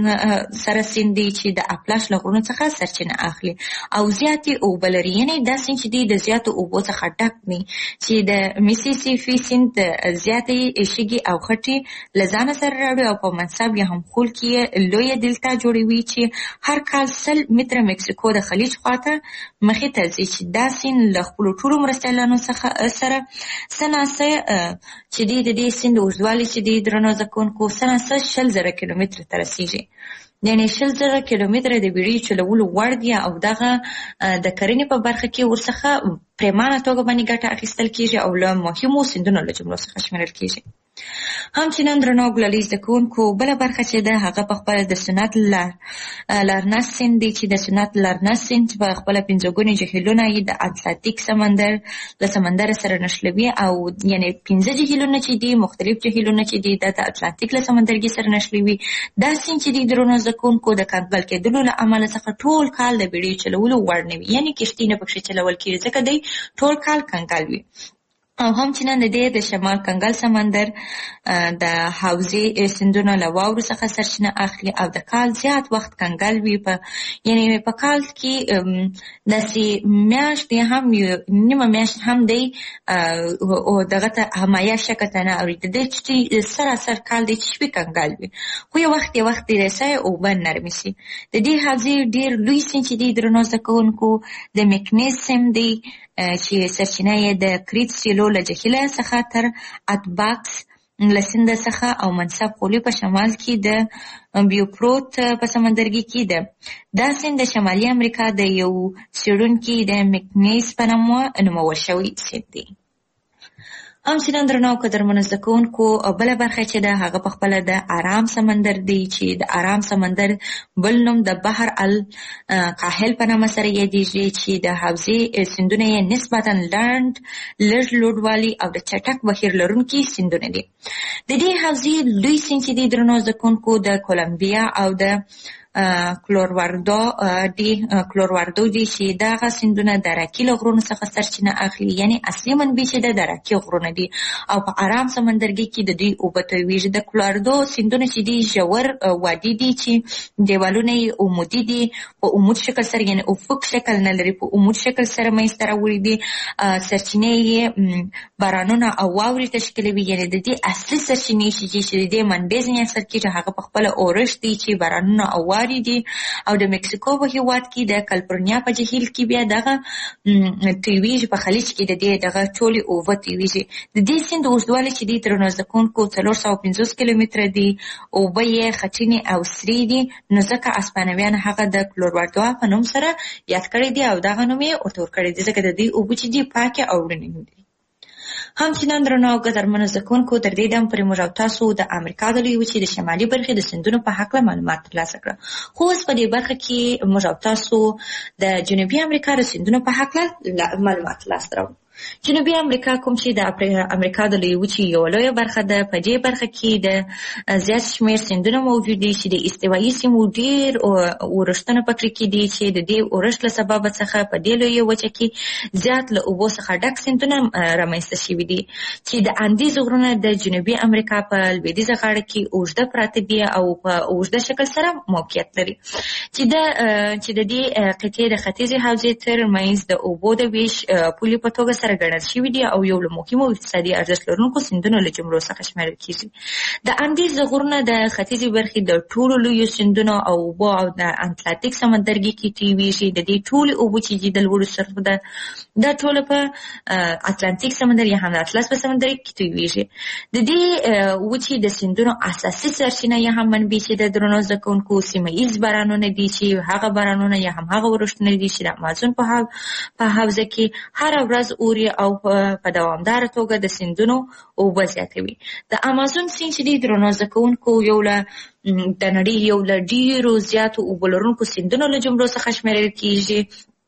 سره سیند دی چې د اپلاش له غرونو څخه سرچینه اخلي او زیاتې اوبه لري. یعنې دا سیند چې دی د زیاتو اوبو څخه ډک دی چې د میسیسیپي سیند زیاتې شګې او خټې له ځانه سره راوړي او په منصب یا هم خول کې لویه دلتا جوړوي چې هر کال سل متره مکسیکو د خلیج خواته مخې ته ځي. چې دا سیند له خپلو ټولو مرستیالانو څخه سره څه ناڅه چې دی د دې سیند اوږدوالی چې دی درنو زده کوونکو څه ناڅه شل زره کیلومتره ته رسیږي. یعنې شل زره کیلومتره د بیړۍ چلولو وړ دي او دغه د کرنې په برخه کې ورڅخه پرېمانه توګه باندې ګټه اخیستل کېږي او له مهمو سیندونو له جملو څخه شمېرل کېږي. همچنان درنو ګلالي زده کوونکو، بله برخه چې ده هغه په خپله د سنت لارنس سیند دی چې د سنت لارنس سیند په خپله پنځه ګونې جهیلونه یې د اتلانتیک سمندر له سمندر سره نښلوي او یعنې پنځه جهیلونه چې دي مختلف جهیلونه چې دي دا د اتلانتیک له سمندرګي سره نښلوي. دا سیند چې دي درنو زده کوونکو د کنګل کېدلو له امله څخه ټول کال د بیړۍ چلولو وړ نه وي، یعنې کښتۍ نه پکښې چلول کېږي ځکه دی ټول کال کنګل وي. او همچنان د دې د شمال کنګل سمندر د حوزې سیندونه له واورو څخه سرچینه اخلي او د کال زیات وخت کنګل وي. په یعنې په کال کې داسې میاشتې هم نیمه میاشت هم دی او دغه ته همایه شکه ته نه اوري، د دې چې سراسر کال دی چې شپې کنګل وي، خو یو وخت یو وخت دی رسای اوبه نرمې شي. د دې حوزې ډېر لوی سیند چې دی درنو زده کوونکو د مکنیز سیند دی چې سرچینه یې د کریت سیلو له جهیله څخه تر اتباکس له سیند څخه او منصب خولې په شمال کې د بیوپروت په سمندرګي کې ده. دا سیند د شمالي امریکا د یو څېړونکي د مکنیز په نامه نومول شوی سیند دی. همچنان درنو قدرمنو زده کوونکو، بله برخه چې ده هغه په خپله د ارام سمندر دی چې د ارام سمندر بل نوم د بحر الکاهل په نامه سره یادېږي چې د حوزې سیندونه یې نسبتا لنډ لږ لوړوالي او د چټک بهیر لرونکي سیندونه دي. د دې حوزې لوی سیند چې دی درنو زده کوونکو د کولمبیا او د کلورواردو دی کلورواردو دی چې دغه سیندونه د راکي له غرونو څخه سرچینه اخلي، یعنې اصلي منبع چې ده د راکي غرونه دي او په ارام سمندرګي کې د دوی اوبه تویېږي. د کلورواردو سیندونه چې دي ژور وادي دي چې دیوالونه یې عمودي دي، په عمود شکل سره یعنې افق شکل نه لري، په عمود شکل سره منځته راوړي دي. سرچینې یې بارانونه او واورې تشکیلوي، یعنې د دې اصلي سرچینې چې د دې منبع ځینې اثر کېږي هغه په خپله اورښت دی چې بارانونه او جواري دي او د مکسیکو په هیواد کې د کالیفورنیا په جهیل کې بیا دغه تویږي په خلیج کې د دې دغه ټولي اوبه تویږي. د دې سیند اوږدوالی چې دی درنو زده کوونکو څلور سوه پنځوس کیلومتره دی، اوبه یې خټینې او سرې دي، نو ځکه اسپانویان هغه د کلورواډوا په نوم سره یاد کړی دی او دغه نوم یې ورته ورکړی دی ځکه د دې اوبه چې دي پاکې او روڼې دي. همچنان درنو او قدرمنو زده کوونکو تر دې دم پورې موږ او تاسو د امریکا د لویې وچې د شمالي برخې د سیندونو په هکله معلومات ترلاسه کړه. خو اوس په دې برخه کې موږ او تاسو د جنوبي امریکا د سیندونو په هکله معلومات ترلاسه کړو. جنوبي امریکا کوم چې د امریکا د لویې وچې یوه لویه برخه ده، په دې برخه کې د زیات شمېر سیندونه موجود دي چې د استوایي سیمو ډېر اورښتونه پکې کې دي چې د دې اورښت له سببه څخه په دې لویه وچه کې زیات له اوبو څخه ډک سیندونه رامنځته شوي دي چې د اندیز غرونه د جنوبي امریکا په لویدیځه غاړه کې اوږده پراته دي او په اوږده شکل سره موقعیت لري چې د چې د دې قطعې د ختیځې حوزې تر منځ د اوبو د ویش پولې په توګه سره ګڼل شوي دي او یو له مهمو اقتصادي ارزښت لرونکو سیندونو له جملو څخه شمیرل کېږي. د اندیز غرونه د ختیځې برخې د ټولو لویو سیندونو او اوبو او د اتلانتیک سمندرګي کې تویږي. د دې ټولې اوبو چې دي د لوړو سطحو ده دا ټوله په اتلانتیک سمندر یا هم د اطلس په سمندرګي کې تویږي. د دې وچې د سیندونو اساسي سرچینه یا هم منبع چې د درنو زده کوونکو سیمه ایز بارانونه دي چې هغه بارانونه یا هم هغه اورښتونه دي چې د امازون په حوزه کې هره ورځ اوري او په دوامداره توګه د سیندونو اوبه زیاتوي. د امازون سیند چې دی درنو زده کوونکو یو له د نړۍ یو له ډېرو زیاتو اوبه لرونکو سیندونو له جملو څخه شمیرل کېږي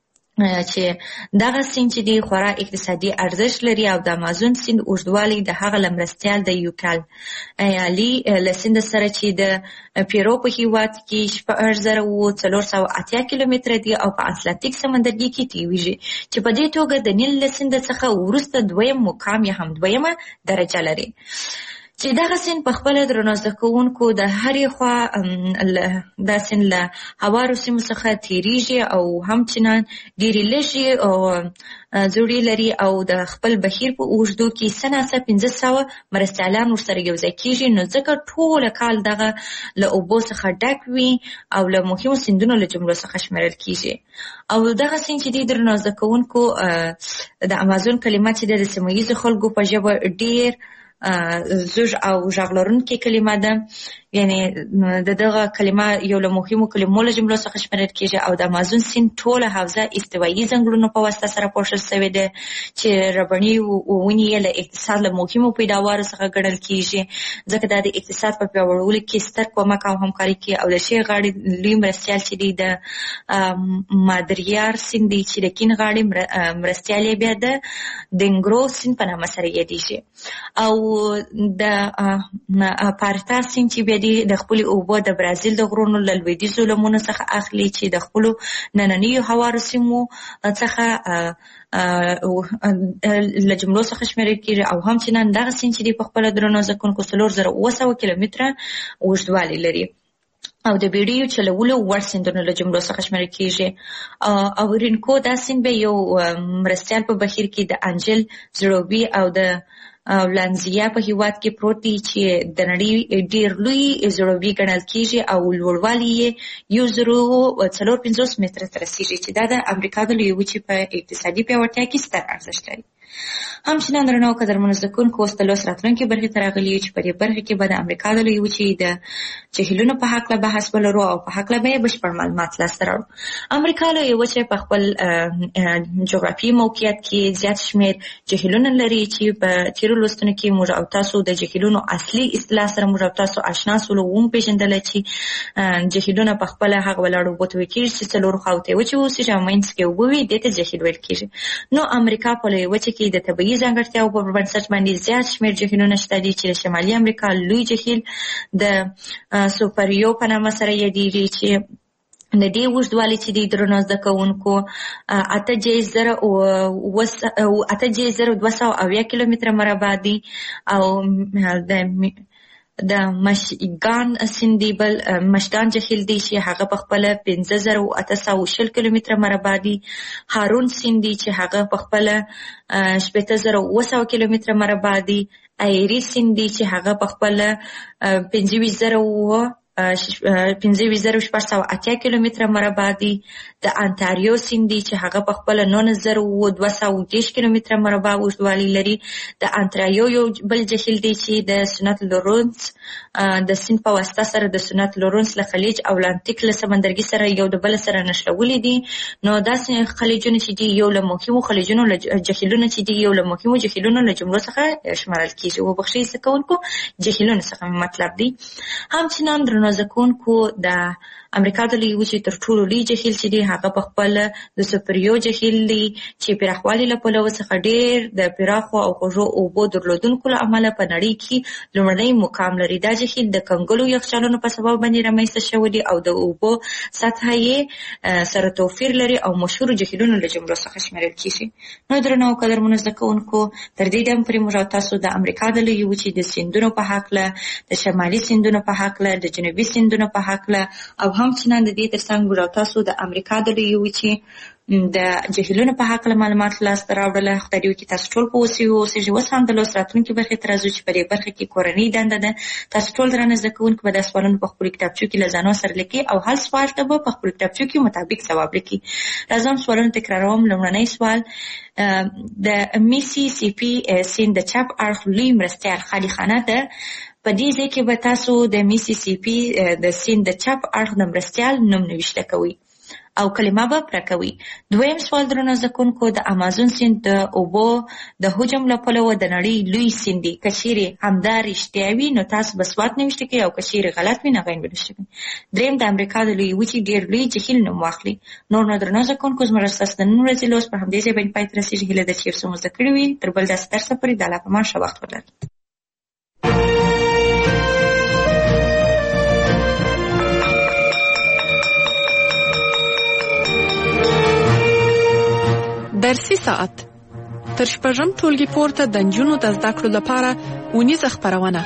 چې دغه سیند چې دی خورا اقتصادي ارزښت لري او د امازون سیند اوږدوالی د هغه له مرستیال د یوکال ایالي له سیند سره چې د پیرو په هیواد کې شپږ زره اووه څلور سوه اتیا کیلومتره دی او په اتلانتیک سمندرګي کې تویږي چې په دې توګه د نیل له سیند څخه وروسته دویم مقام یا هم دویمه درجه لري. چې دغه سیند په خپله درنو زده کوونکو د هرې خوا دا سیند له هوارو سیمو څخه تېرېږي او همچنان ډېرې لږې زوړې لري او د خپل بهیر په اوږدو کې څه ناڅه پنځه سوه مرستیالان ورسره یوځای کېږي، نو ځکه ټوله کال دغه له اوبو څخه ډک وي او له مهمو سیندونو له جملو څخه شمیرل کېږي. او دغه سیند چې دی درنو زده کوونکو د امازون کلمه چې د سیمه ییزو خلکو په ژبه ډېر زوج او غږ لرونکې کلمه ده، یعنی د دغه کلمه یو له مهمو کلمو له جملو څخه شمیرل کېږي او د امازون سیند ټوله حوزه استوایي ځنګلونو په واسطه سره پوښل شوې ده چې ربړني ونې یې له اقتصاد له مهمو پیداوارو څخه ګڼل کېږي ځکه دا د اقتصاد په پیاوړولو کې ستر کومک او همکاري کوي. او د شی غاړې لوی مرستیال چې دی د مادریار سیند دی چې د کین غاړې مرستیال یې بیا د دنګرو سیند په نامه سره یادېږي. او د پارتا سیند چې بیا دی د خپلې اوبه د برازیل د غرونو له لویدیځو لمنو څخه اخلي چې د خپلو نننیو هوارو سیمو څخه له جملو څخه شمیرل کېږي. او همچنان دغه سیند چې دی په خپله درنو زده کوونکو څلور زره اووه سوه کیلومتره اوږدوالی لري او د بیړیو چلولو وړ سیندونو له جملو څخه شمیرل کېږي. او رینکو دا سیند به یو مرستیال په بهیر کې د انجل زړوبي او د ولانزیا په هیواد کې پروت دی چې د نړۍ ډېر لوی زړوبي ګڼل کېږي او لوړوالی یې یو زرو څلور پنځوس متره ته رسېږي چې دا د امریکا د لویې وچې په اقتصادي پیاوړتیا کې ستر ارزښت لري. همچنان درنو او قدرمنو زده کوونکو اوس د لوست راتلونکې برخې ته راغلي یو چې په دې برخه کې به د امریکا د لویې وچې د جهیلونو په هکله بحث ولرو او په هکله به یې بشپړ معلومات لاسته راوړو. امریکا لویې وچې په خپل جغرافیایي موقعیت کې زیات شمېر جهیلونه لري چې په تېرو لوستونو کې موږ او تاسو د جهیلونو اصلي اصطلاح سره موږ او تاسو آشنا سولو وپېژندله چې جهیلونه په خپله هغه ولاړو اوبو ته ویل کېږي چې څلورو خواو ته یې وچې واوسېږي او منځ کې اوبه وي، دې ته جهیل ویل کېږي. نو امریکا په لویې وچې کې د طبیعي ځانګړتیاو په بنسټ باندې زیات شمېر جهیلونه شته دي چې د شمالي امریکا لوی جهیل د سوپریو په نامه سره یادېږي چې د دې اوږدوالی چې دی درنو زده کوونکو اته جایز زره اته جایز زره دوه سوه اویا کیلومتره مربع دی او د د مشګان سیند دی بل مشګان جهیل دی چې هغه په خپله پنځه زره اته سوه شل کیلومتره مربع دی. هارون سیند دی چې هغه په خپله شپېته زره اوه سوه کیلومتره مربع دی. ایری سیند دی چې هغه په خپله پنځه ویشت زره اوه پنځه ویشت زره شپږ سوه اتیا کیلومتره مربع دی. د انټاریو سیند دی چې هغه په خپل نولس زره دوه سوه دېرش کیلومتره مربع اوږدوالی لري. د انټاریو یو بل جهیل دی چې د سنت لورنس د سیند په واسطه سره د سنت لورنس له خلیج او اتلانتیک له سمندرګي سره یو د بل سره نښلولي دي. نو داسې خلیجونه چې دي یو له مهمو خلیجونو جهیلونه چې دي یو له مهمو جهیلونو له جملو څخه شمارل کیږي. وبخښئ زده کوونکو جهیلونو څخه مطلب دی. همچنان درنو زده کوونکو د امریکا د لویې وچې تر ټولو لوی جهیل چې دی هغه په خپل د سوپریو جهیل دی چې پراخوالي له پلوه څخه ډېر د پراخو او خوږو اوبو درلودونکو له امله په نړۍ کې لومړنی مقام لري. دا جهیل د کنګلو یخچالونو په سبب باندې رامنځته شوی دی او د اوبو سطحه یې سره توپیر لري او مشهورو جهیلونو له جملو څخه شمیرل کیږي. نو درنو قدرمنو زده کوونکو تر دې دمه پورې موږ تاسو د امریکا د لویې وچې د سیندونو په هکله، د شمالي سیندونو په هکله، د جنوبي سیندونو په هکله او همچنان د دې ترڅنګ موږ تاسو د امریکا د لویې وچې د جهیلونو په هکله معلومات لاسته راوړل. خدای دې وکړي تاسو ټول په اوسئ اوسئ اوس هم د لوست راتلونکي برخې ته راځو چې په دې برخه کې کورنۍ دنده ده. تاسو ټول درنه زده کوونکي به دا سوالونه په خپلو کتابچو کې له ځانو سره لیکي او هر سوال ته به په خپلو کتابچو کې مطابق ځواب لیکي. راځم سوالونه تکراروم. لومړنی سوال د میسی سی پي سیند د چپ اړخ لوی مرستیال خالي خانه ده. په دې ځای کې به تاسو د میسی سی پي د سیند د چپ اړخ د مرستیال نوم نوشته کوئ او کلمه به پوره کوي. دویم سوال درنو زده کوونکو د امازون سیند د اوبو د حجم له پلوه د نړۍ لوی سیند دی. که چیرې همدا رښتیا وي نو تاسو به سوات نوشته کوئ او که چیرې غلط وي نو غین نوشته کوئ. دریم د امریکا د لویې وچې ډېر لوی جهیل نوم واخلئ. نور نو درنو زده کوونکو زموږ ستاسو د نن ورځې لوست په همدې ځای باندې پای ته رسېږي. هیله ده چې یو څه مو زده کړي وي. تر بل داسې درسه پورې د الله په امان ښه وخت ولرئ. درسي ساعت تر شپږم ټولګي پورته د نجونو د زده کړو لپاره اونیزه خپرونه.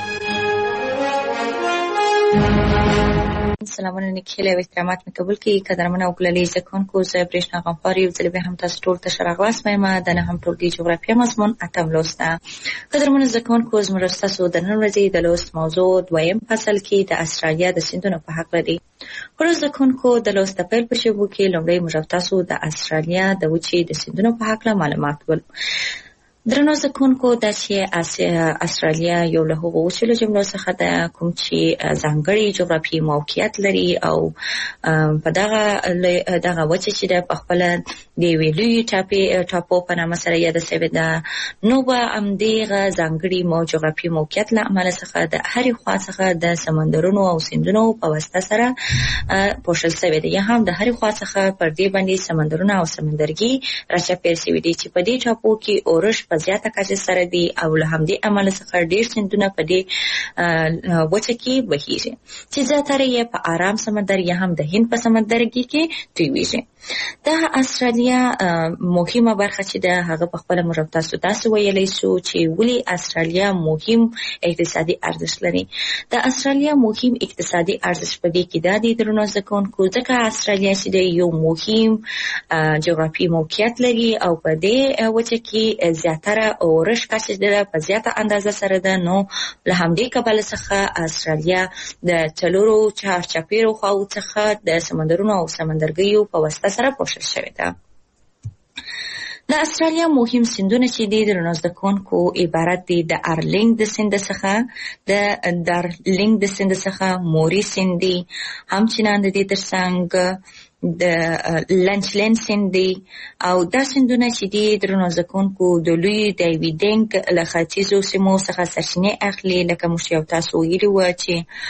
سلامونه نیکهیلې او احترامات مې قبول کړئ. قدرمنه او ګلالي زده کوونکو، زه برېښنا غمخوار یو ځل بیا هم تاسو ټول ته ښه راغلاست وایم. د نهم ټولګي جغرافیه مضمون اتم لوست ده. قدرمنو زده کوونکو، زموږ ستاسو د نن ورځې د لوست موضوع دویم فصل کې د استرالیا د سیندونو په هکله دی. ورو زده کوونکو، د لوست د پیل په شیبو کې لومړی موږ تاسو د استرالیا د وچې د سیندونو په هکله معلومات ولرو. درنو زده کوونکو، دا چې استرالیا یو له هغو وچو له جملو څخه ده کوم چې ځانګړی جغرافیایي موقعیت لري او په دغه دغه وچه چې ده په خپله د یوې لویې ټاپې ټاپو په نامه سره یاده سوې ده. نو به همدغه ځانګړي مو جغرافیایي موقعیت له امله څخه د هرې خوا څخه د سمندرونو او سیندونو په واسطه سره پوښل سوې ده، یا هم د هرې خوا څخه پر دې باندې سمندرونه او سمندرګي راچاپېر سوي دي چې په دې ټاپو کې اورښت په زیاته کچه سره دي او له همدې امله څخه ډېر سیندونه په دې وچه کې بهیږي چې زیاتره یې په ارام سمندر یا هم د هند په سمندرګي کې تویږي. دا استرالیا مهمه برخه چې ده هغه په خپله موږ تاسو داسې ویلی شو چې ولې استرالیا مهم اقتصادي ارزښت لري. د استرالیا مهم اقتصادي ارزښت په دې کې دا دی درنو زده کوونکو، ځکه استرالیا چې ده یو مهم جغرافیایي موقعیت لري او په دې وچه کې زیاتره اورښت کچه ده په زیاته اندازه سره ده. نو له همدې کبله څخه استرالیا د څلورو چارچاپېرو خواو څخه د سمندرونو او سمندرګیو په واسطه سره پوښل شوې ده. د استرالیا مهم سیندونه چې دي درنو زده کوونکو عبارت دي د ارلینګ د سیند څخه، د دارلینګ د سیند څخه موري سیند دي، همچنان د دې ترڅنګ د لنچلین سیند دی او دا سیندونه چې دي درنو زده کوونکو د لوی ډیویډینګ له ختیځو سیمو څخه سرچینې اخلي. لکه موږ یو تاسو ویلي وه چې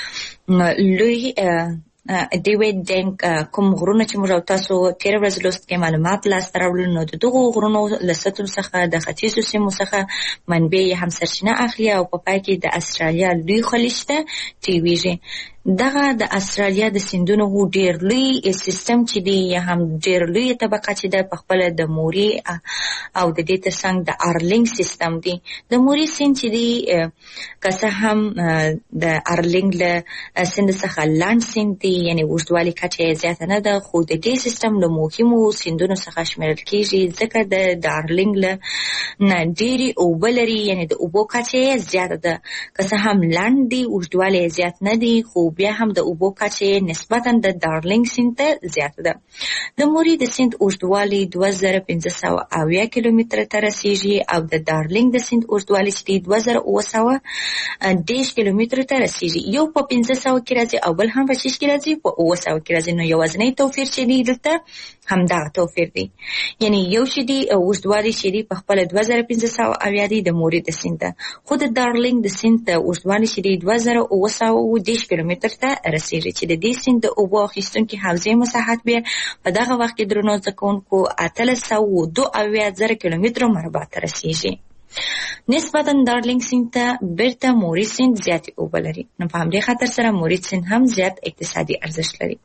لوی ډیویډینګ کوم غرونه چې موږ تاسو تېره ورځ لوست کې معلومات لاسته راوړل، نو د دغو غرونو له سطحو څخه د ختیځو سیمو څخه منبع یې هم سرچینه اخلي او په پای کې د استرالیا لوی خلیج ته تویږي. دغه د استرالیا د سیندونو ډېر لوی سیستم چې دی یا هم ډېر لوی طبقه چې ده په خپله د موري او د دې ترڅنګ د ارلینګ سیستم دی. د موري سیند چې دی که څه هم د ارلینګ له سیند څخه لنډ سیند دی، یعنې اوږدوالي کچه یې زیاته نه ده، خو د دې سیستم له مهمو سیندونو څخه شمیرل کېږي ځکه د ارلینګ له نه ډېرې اوبه لري، یعنې د اوبو کچه یې زیاته ده. که څه هم لنډ دی، اوږدوالی یې زیات نه دی، خو بیا هم د اوبو کچه نسبتا د دارلینګ سیند ته زیاته ده. د موري د سیند اوږدوالی دوه زره پنځه سوه اویا کیلومتره ته رسیږي او د دارلینګ د سیند اوږدوالی چې دی دوه زره اوه سوه دېرش کیلومتره ته رسیږي. یو په پنځه سوه کې راځي او بل هم په شش کې راځي، په اوه سوه کې راځي. نو یوازینی توپیر چې دی دلته همدغه توپیر دی، یعنی یو چې دی اوږدوالی چې دی په خپله دوه زره پنځه سوه اویا دی د موري د سیند ته، خو د دارلینګ د سیند ته اوږدوالی چې دی دوه زره اوه سوه اووه دېرش کیلومتر ته رسیږي، چې د دې سیند د اوبو اخیستونکي حوزې مساحت بیا په دغه وخت کې درنو زده کوونکو اتلس سوه دوه اویا زره کیلومتره مربع ته رسیږي. نسبتا دارلینګ سیند ته بیرته موري سیند زیاتې اوبه لري، نو په همدې خاطر سره موري سیند هم زیات اقتصادي ارزښت لري.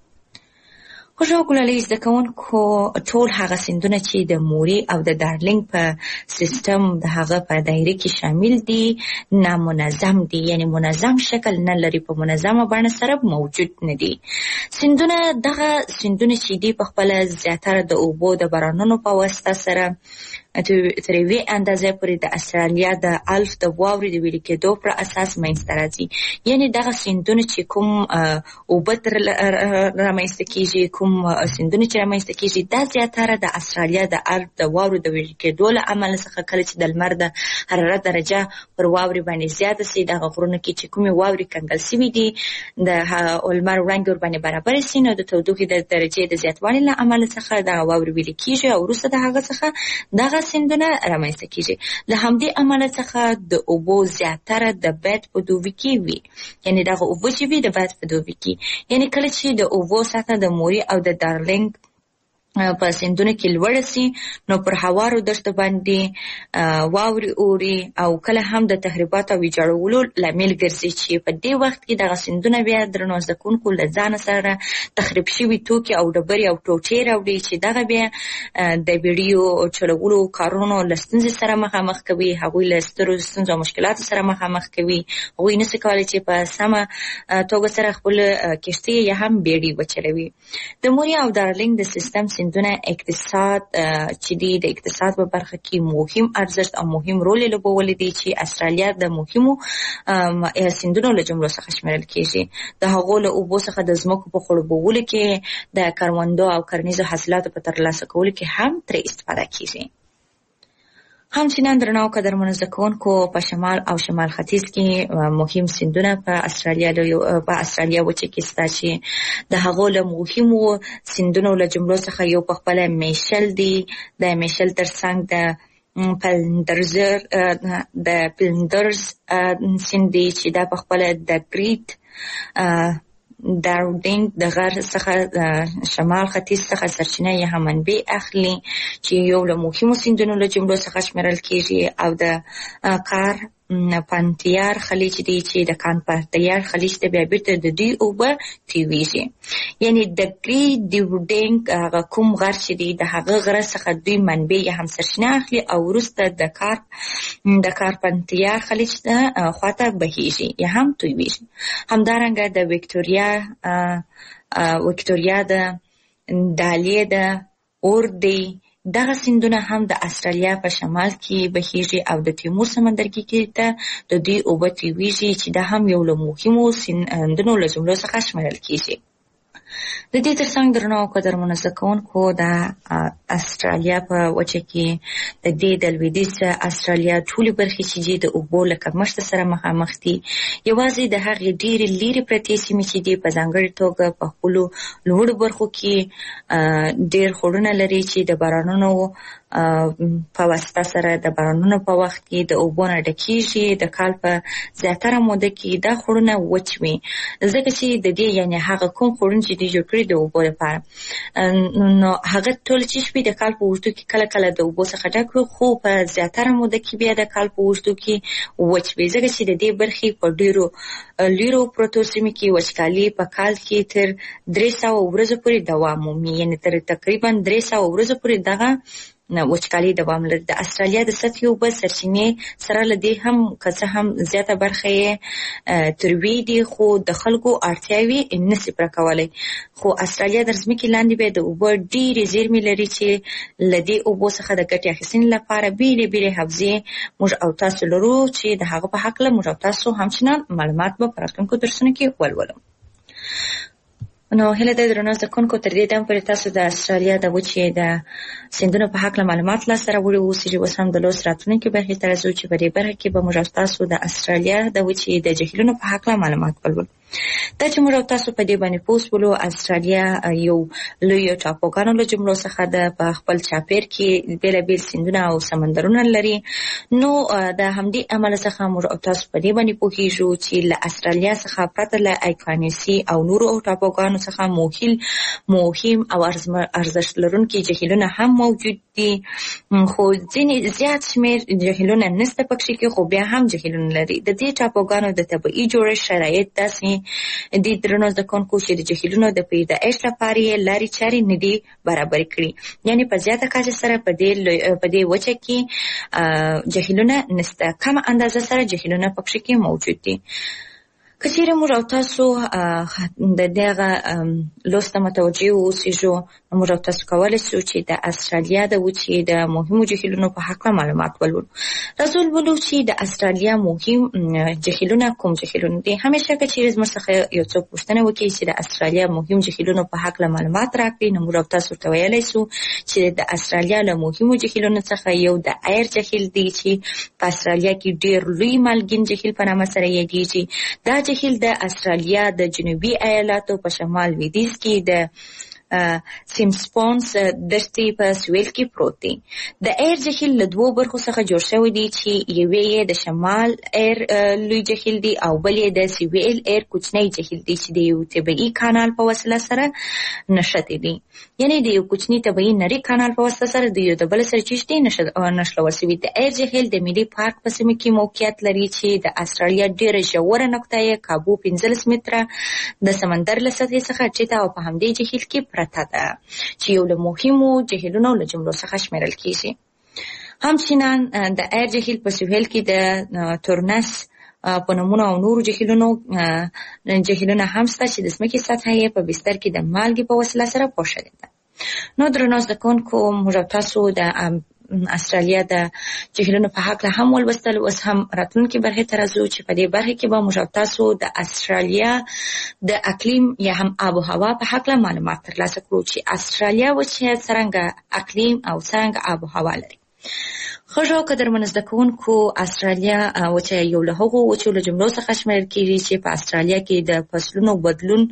خوږو ګلالۍ زده کوونکو، ټول هغه سیندونه چې د موري او د دارلینګ په سیستم د هغه په دایره کې شامل دي نامنظم دي، یعنی منظم شکل نه لري، په منظمه بڼه سره موجود نه دي. سیندونه دغه سیندونه چې دي په خپله زیاتره د اوبو د بارانونو په واسطه سره تر یوې اندازې پورې د استرالیا د الف د واورې د ویلې کېدو پر اساس منځته راځي. یعنی دغه سیندونه چې کوم اوبه تر رامنځته کېږي، کوم سیندونه چې رامنځته کېږي، دا زیاتره د استرالیا د الف د واورې د ویلې کېدو له امله څخه کله چې د لمر د حرارت درجه پر واورې باندې زیاته سي، دغه غرونو کې چې کومې واورې کنګل سوي دي د لمر وړانګې ورباندې برابرې سي، نو د تودوخې د درجې د زیاتوالي له امله څخه دغه واورې ویلې کېږي او وروسته د هغه څخه دغه سیندونه رامنځته کېږي. له همدې امله څخه د اوبو زیاتره د بید په دوبي کې وي، یعنی دغه اوبه چې وي د بید په دوبي کې، یعنی کله چې د اوبو سطحه د موري او د دارلینګ په سیندونو کې لوړه سي، نو پر هوارو دښتو باندې واورې اوري او کله هم د تخریبات او ویجاړولو لامل ګرځي، چې په دې وخت کې دغه سیندونه بیا درنو زده کوونکو له ځانه سره تخریب شوي توکي او ډبرې او ټوټې راوړي، چې دغه بیا د بیړیو چلولو کارونو له ستونزې سره مخامخ کوي، هغوی له سترو ستونزو او مشکلاتو سره مخامخ کوي، هغوی نشي کولی چې په سمه توګه سره خپل کښتۍ یا هم بیړۍ وچلوي. د موري او دارلینګ د سیستم سیندونه اقتصاد چې دی د اقتصاد په برخه کې مهم ارزښت او مهم رول لوبولی دی، چې استرالیا د مهمو سیندونو له جملو څخه شمیرل کېږي. د هغو له اوبو څخه د ځمکو په خړوبولو کې، د کروندو او کرنیزو حاصلاتو په ترلاسه کولو کې هم ترې استفاده کېږي. همچنان درنو قدرمنو زده کوونکو، په شمال او شمال ختیځ کې مهم سیندونه په استرالیا په استرالیا وچه کې شته، چې د هغو له مهمو سیندونو له جملو څخه یو په خپله میشل دی. د میشل ترڅنګ د پلندرزر د پلندرز سیند دی، چې دا په خپله د ګریټ دارلینګ د غر څخه شمال ختیځ څخه سرچینه یا هم منبع اخلي، چې یو له مهمو سیندونو له جملو څخه شمیرل کېږي. او د کار پانتیار خلیج دی، چې د کان پانتیار خلیج ته بیا بیرته د دوی اوبه تیویږي، یعنی د ګریټ ډیوډینګ هغه کوم غر چې دی د هغه غره څخه دوی منبع یا هم سرچینه اخلي او وروسته د کار د کار پانتیار خلیج ته خواته بهیږي یا هم تویږي. همدارنګه د وکټوریا وکټوریا د دالیه د اور دی، دغه سیندونه هم د استرالیا په شمال کې بهیږي او د تیمور سمندرګي کې ته د دوی اوبه تیویږي، چې دا هم یو له مهمو سیندونو له جملو څخه شمیرل کېږي. د دې ترڅنګ درنو قدرمنو زده کوونکو، د استرالیا په وچه کې د دې د لویدیځ استرالیا ټولې برخې چې دي د اوبو له کمښت سره مخامخ دي. یوازې د هغې ډېرې لیرې پرتې سیمې چې دي په ځانګړې توګه په خپلو لوړو برخو کې ډېر خوړونه لري، چې د بارانونو په واسطه سره د بارانونو په وخت کې د اوبو نه ډکېږي. د کال په زیاتره موده کې دا خوړونه وچ وي، ځکه چې د دې یعنې هغه کوم خوړونه چې دي جوړ کړي د اوبو لپاره، نو هغه ټول چې شوي د کال په اوږدو کې کله کله د اوبو څخه ډک وي، خو په زیاتره موده کې بیا د کال په اوږدو کې وچ وي، ځکه چې د دې برخې په ډېرو لیرو پرتو سیمو کې وچکالي په کال کې تر درې سوه ورځو پورې دوام مومي، یعنې تر تقریبا درې سوه ورځو پورې دغه وچکالي دوام لري. د استرالیا د سطحي اوبو سرچینې سره لدی هم کڅه هم زیاته برخه یې تروي دي، خو د خلکو اړتیاوي نسی پر کولای. خو استرالیا د ځمکې لاندې به د اوبو ډېرې زیرمې لري چې لدی اوبو څخه د ګټې اخیستنې لپاره بیلې بیلې حوزې موږ او تاسو لرو چې د هغه په حق له موږ او تاسو همچنان معلومات به په راتلونکو درسونو کې ولولو. نو هله د درنو ځکونکو تر دې دم پورې تاسو د استرالیا د وچې د سیندونو په حق له معلومات لا سره وړي اوسئ چې اوس هم د لوست راتلونکي برخې ته راځو چې په دې برخه کې به موږ تاسو د استرالیا د وچې د جهیلونو په حق له معلومات ولولو. دا چې موږ تاسو په دې باندې پوسولو استرالیا یو لوی ټاپوګانو له جملو څخه د په خپل چاپیر کې بیل بیل سیندونه او سمندرونه لري. نو د همدې عمل څخه موږ تاسو په دې باندې پوهیږو چې له استرالیا څخه پرته له ایکوانیسي او نورو ټاپوګانو څخه موهیل مهم او ارزښت لرونکي جهیلونه هم موجود دي، خو ځینې زیات شمیر جهیلونه نشته پکې کې، خو بیا هم جهیلونه لري. د دې ټاپوګانو د طبيعي جوړښت شرایط داسې د درنو ځکونکو چې د جهیلونو د پیدایښت لپاره لاري چاري نه دي برابر کړي، یعنی په زیاته کچه سره په دې په دې وجه کې جهیلونه نشته، کم اندازه سره جهیلونه پکې کې موجود دي. کچېرې موږ او تاسو د دغه لوست متوجه اوسئ، موږ او تاسو کولای شو چې د استرالیا د وچې د مهمو جهیلونو په حق معلومات ولولو. راځو ولولو چې د استرالیا مهم جهیلونه کوم جهیلونه دي. همیشه کچېرې زموږ څخه یو څوک پوښتنه وکړي چې د استرالیا مهم جهیلونو په حق معلومات راکړي، نو موږ او تاسو ته ویلای شو چې د استرالیا له مهمو جهیلونو څخه یو د ایر جهیل دی چې په استرالیا کې ډېر لوی مالګین جهیل په نامه سره یادېږي. دا جهیل د استرالیا د جنوبي ایالاتو په شمال لویدیځ کې د سیمسپونس دښتې په سویل کې پروت دی. د ایر جهیل له دوو برخو څخه جوړ شوی دی چې یوې یې د شمال ایر لوی جهیل دی او بل یې د سویل ایر کوچنی جهیل دی چې د یو طبیعي کانال په وسیله سره نښتي دی. یعنی د یو کوچني طبیعي نری کانال په وسیله سره د یو د بل سره چشتي نښلول شوی. د ایر جهیل د ملي پارک په سیمه کې موقعیت لري چې د استرالیا ډېره ژوره نقطه یې کابو پنځلس متره د سمندر له سطحې څخه ټیټه او په همدې جهیل کې پرته ده چې یو له مهمو جهیلونو له جملو څخه شمیرل کیږي. همچنان د ایر جهیل په سویل کې د تورنس په نمونه او نورو جهیلونو جهیلونه هم شته چې د ځمکې سطحه یې په بستر کې د مالګې په وسیله سره پوښلې ده. نو درنو زده‌کوونکو موږ تاسو د استرالیا د جهیلونو په حق له هم ولوستل، اوس هم راتلونکي برخې ته راځو چې په دې برخه کې به موږ تاسو د استرالیا د اقلیم یا هم آب و هوا په حق له معلومات ترلاسه کړو چې استرالیا وچې څرنګه اقلیم او څرنګه آب و هوا لري. خو قدرمن زده‌کوونکو استرالیا وچې یو له هغو وچو له جملو څخه شمیرل کیږي چې په استرالیا کې د فصلونو بدلون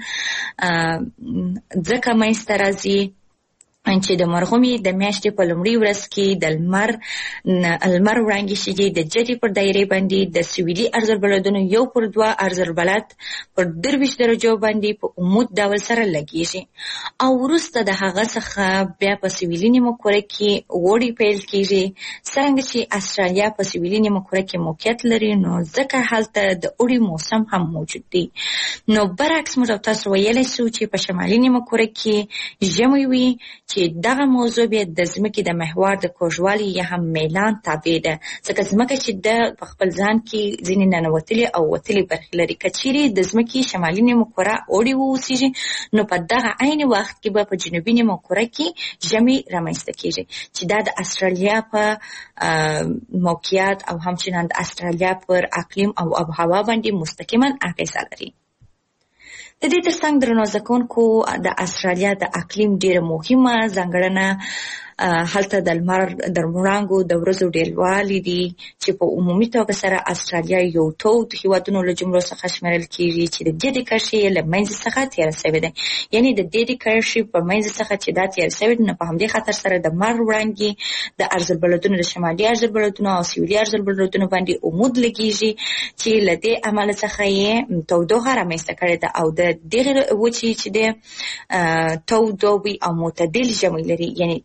ځکه منځته راځي چې د مرغومي د میاشتې په لومړۍ ورځ کې د لمر لمر وړانګې شیدې د جدي پر دایره باندې د سویلي ارزالبلدونو یو پر دوه ارزالبلد پر درویشت درجو باندې په عمود ډول سره لګیږي او وروسته د هغه څخه بیا په سویلي نیمه کره کې وړي پیل کیږي. څنګه چې استرالیا په سویلي نیمه کره کې موقعیت لري نو ځکه هلته د اوړي موسم هم موجود دی. نو برعکس موږ تاسو ویلای شو چې په شمالي نیمه کره کې ژمی وي چې دغه موضوع به د ځمکې د محور د کوژوالي یا هم میلان تابع ده، ځکه ځمکه چې د خپل ځان کې ځینې ننوتلي او وتلي برخې لري. که چیرې د ځمکې شمالي نیمه کره اوړي واوسیږي نو په دغه عین وخت کې به په جنوبي نیمه کره کې ژمی رامنځته کیږي چې دا د استرالیا په موقعیت او همچنان د استرالیا پر اقلیم او آب و هوا باندې مستقیما اغیزه لري. د دې ترڅنګ درنو زده‌کوونکو د استرالیا د اقلیم ډېره مهمه ځانګړنه هلته د لمر د وړانګو د ورځو ډېروالی دي چې په عمومي توګه سره استرالیا یو تود هیوادونو له جملو څخه شمیرل کیږي چې د دې د کرښې له منځ څخه تېر شوی دی. یعنی د دې د کرښې په منځ څخه چې دا تېر شوی دی نو په همدې خاطر سره د لمر وړانګې د ارزالبلدونو د شمالي ارزالبلدونو او سویلي ارزالبلدونو باندې عمود لګیږي چې له دې عمل څخه یې تودوخه رامنځته کړې ده او د دغه وچې چې د تودوبي او معتدل ژمی لري. یعنی دوبي چې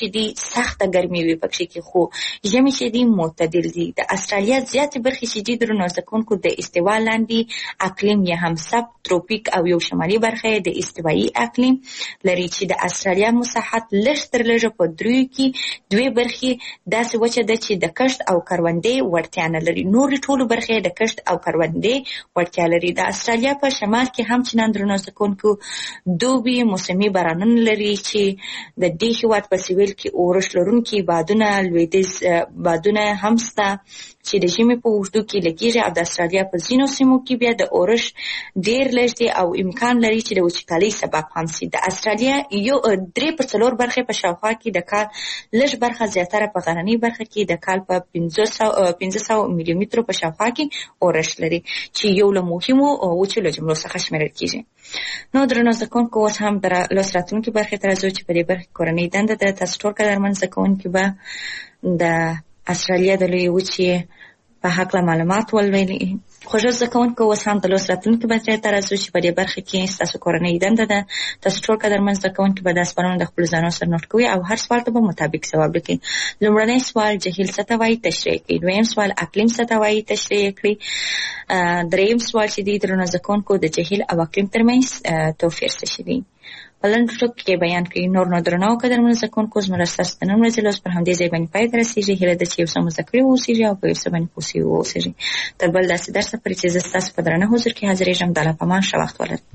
چې دی سخته ګرمي وي پکې کې، خو ژمي چې دی معتدل دي. د استرالیا زیاتې برخې چې دي درنو زده کوونکو د استوا لاندې اقلیم یا هم سب تروپیک او یو شمالي برخه د استوایي اقلیم لري چې د استرالیا مساحت لږ تر لږه په دریو کې دوه برخې داسې وچه ده چې د کښت او کروندې وړتیا نه لري. نور ټولو برخې د کښت او کروندې وړتیا لري. د استرالیا په شمال کې هم چې نن درنو زده کوونکو دوبي موسمي بارانونه لري چې د دې هېواد په سویل کې اورښت لرونکي بادونه لویدیځ بادونه هم شته چې د ژمي په اوږدو کې لګېږي او د استرالیا په ځینو سیمو کې بیا د اورښت ډېر لږ دی او امکان لري چې د وچکالۍ سبب هم شي. د استرالیا یو درې پر څلور برخې په شاوخوا کې د کال لږ برخه زیاتره په غرنۍ برخه کې د کال په پنځه سوه ملي مترو په شاوخوا کې اورښت لري چې یو له مهمو وچو له جملو څخه شمیرل کېږي. نو درنو زده کوونکو اوس هم د لوست راتلونکي برخې ته راځو چې په دې برخې کورنۍ دنده ده. تاسو ټول قدرمن زده کوونکي به د استرالیا د لویې وچې په هکله معلومات ولولئ. خوږ زده کوونکو اوس هم د لوست راتلونکي برخې ته راځو چې په دې برخه کې ستاسو کورنۍ دنده ده. تاسو ټول قدرمن زده کوونکي به دا سوالونه د خپلو ځانونو سره نوټ کوئ او هر سوال ته به مطابق ځواب لیکئ. لومړنی سوال جهیل څه ته وایي تشریح کړئ. دویم سوال اقلیم څه ته وایي تشریح کړئ. دریم سوال چې دی درنو زده کوونکو د جهیل او اقلیم ترمنځ توپیر څه شی دی په لنډ ټکو کې بیان کړئ. نور نو درنو قدرمنو زده کوونکو زموږ ستاسو د نن ورځې لوست پر همدې ځای باندې پای ته رسېږي. هیله ده چې یو څه مو زده کړي واوسېږي او په یو څه باندې پوه سوي واوسېږي. تر بل داسې درسه پورې چې زه ستاسو په درانه حضور کې حاضرېږم. د الله په امان ښه وخت ولرئ.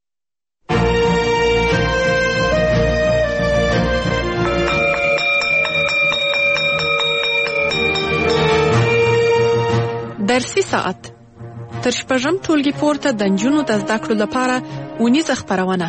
درسي ساعت تر شپږم ټولګي پورته د نجونو د زده کړو لپاره اونیزه خپرونه.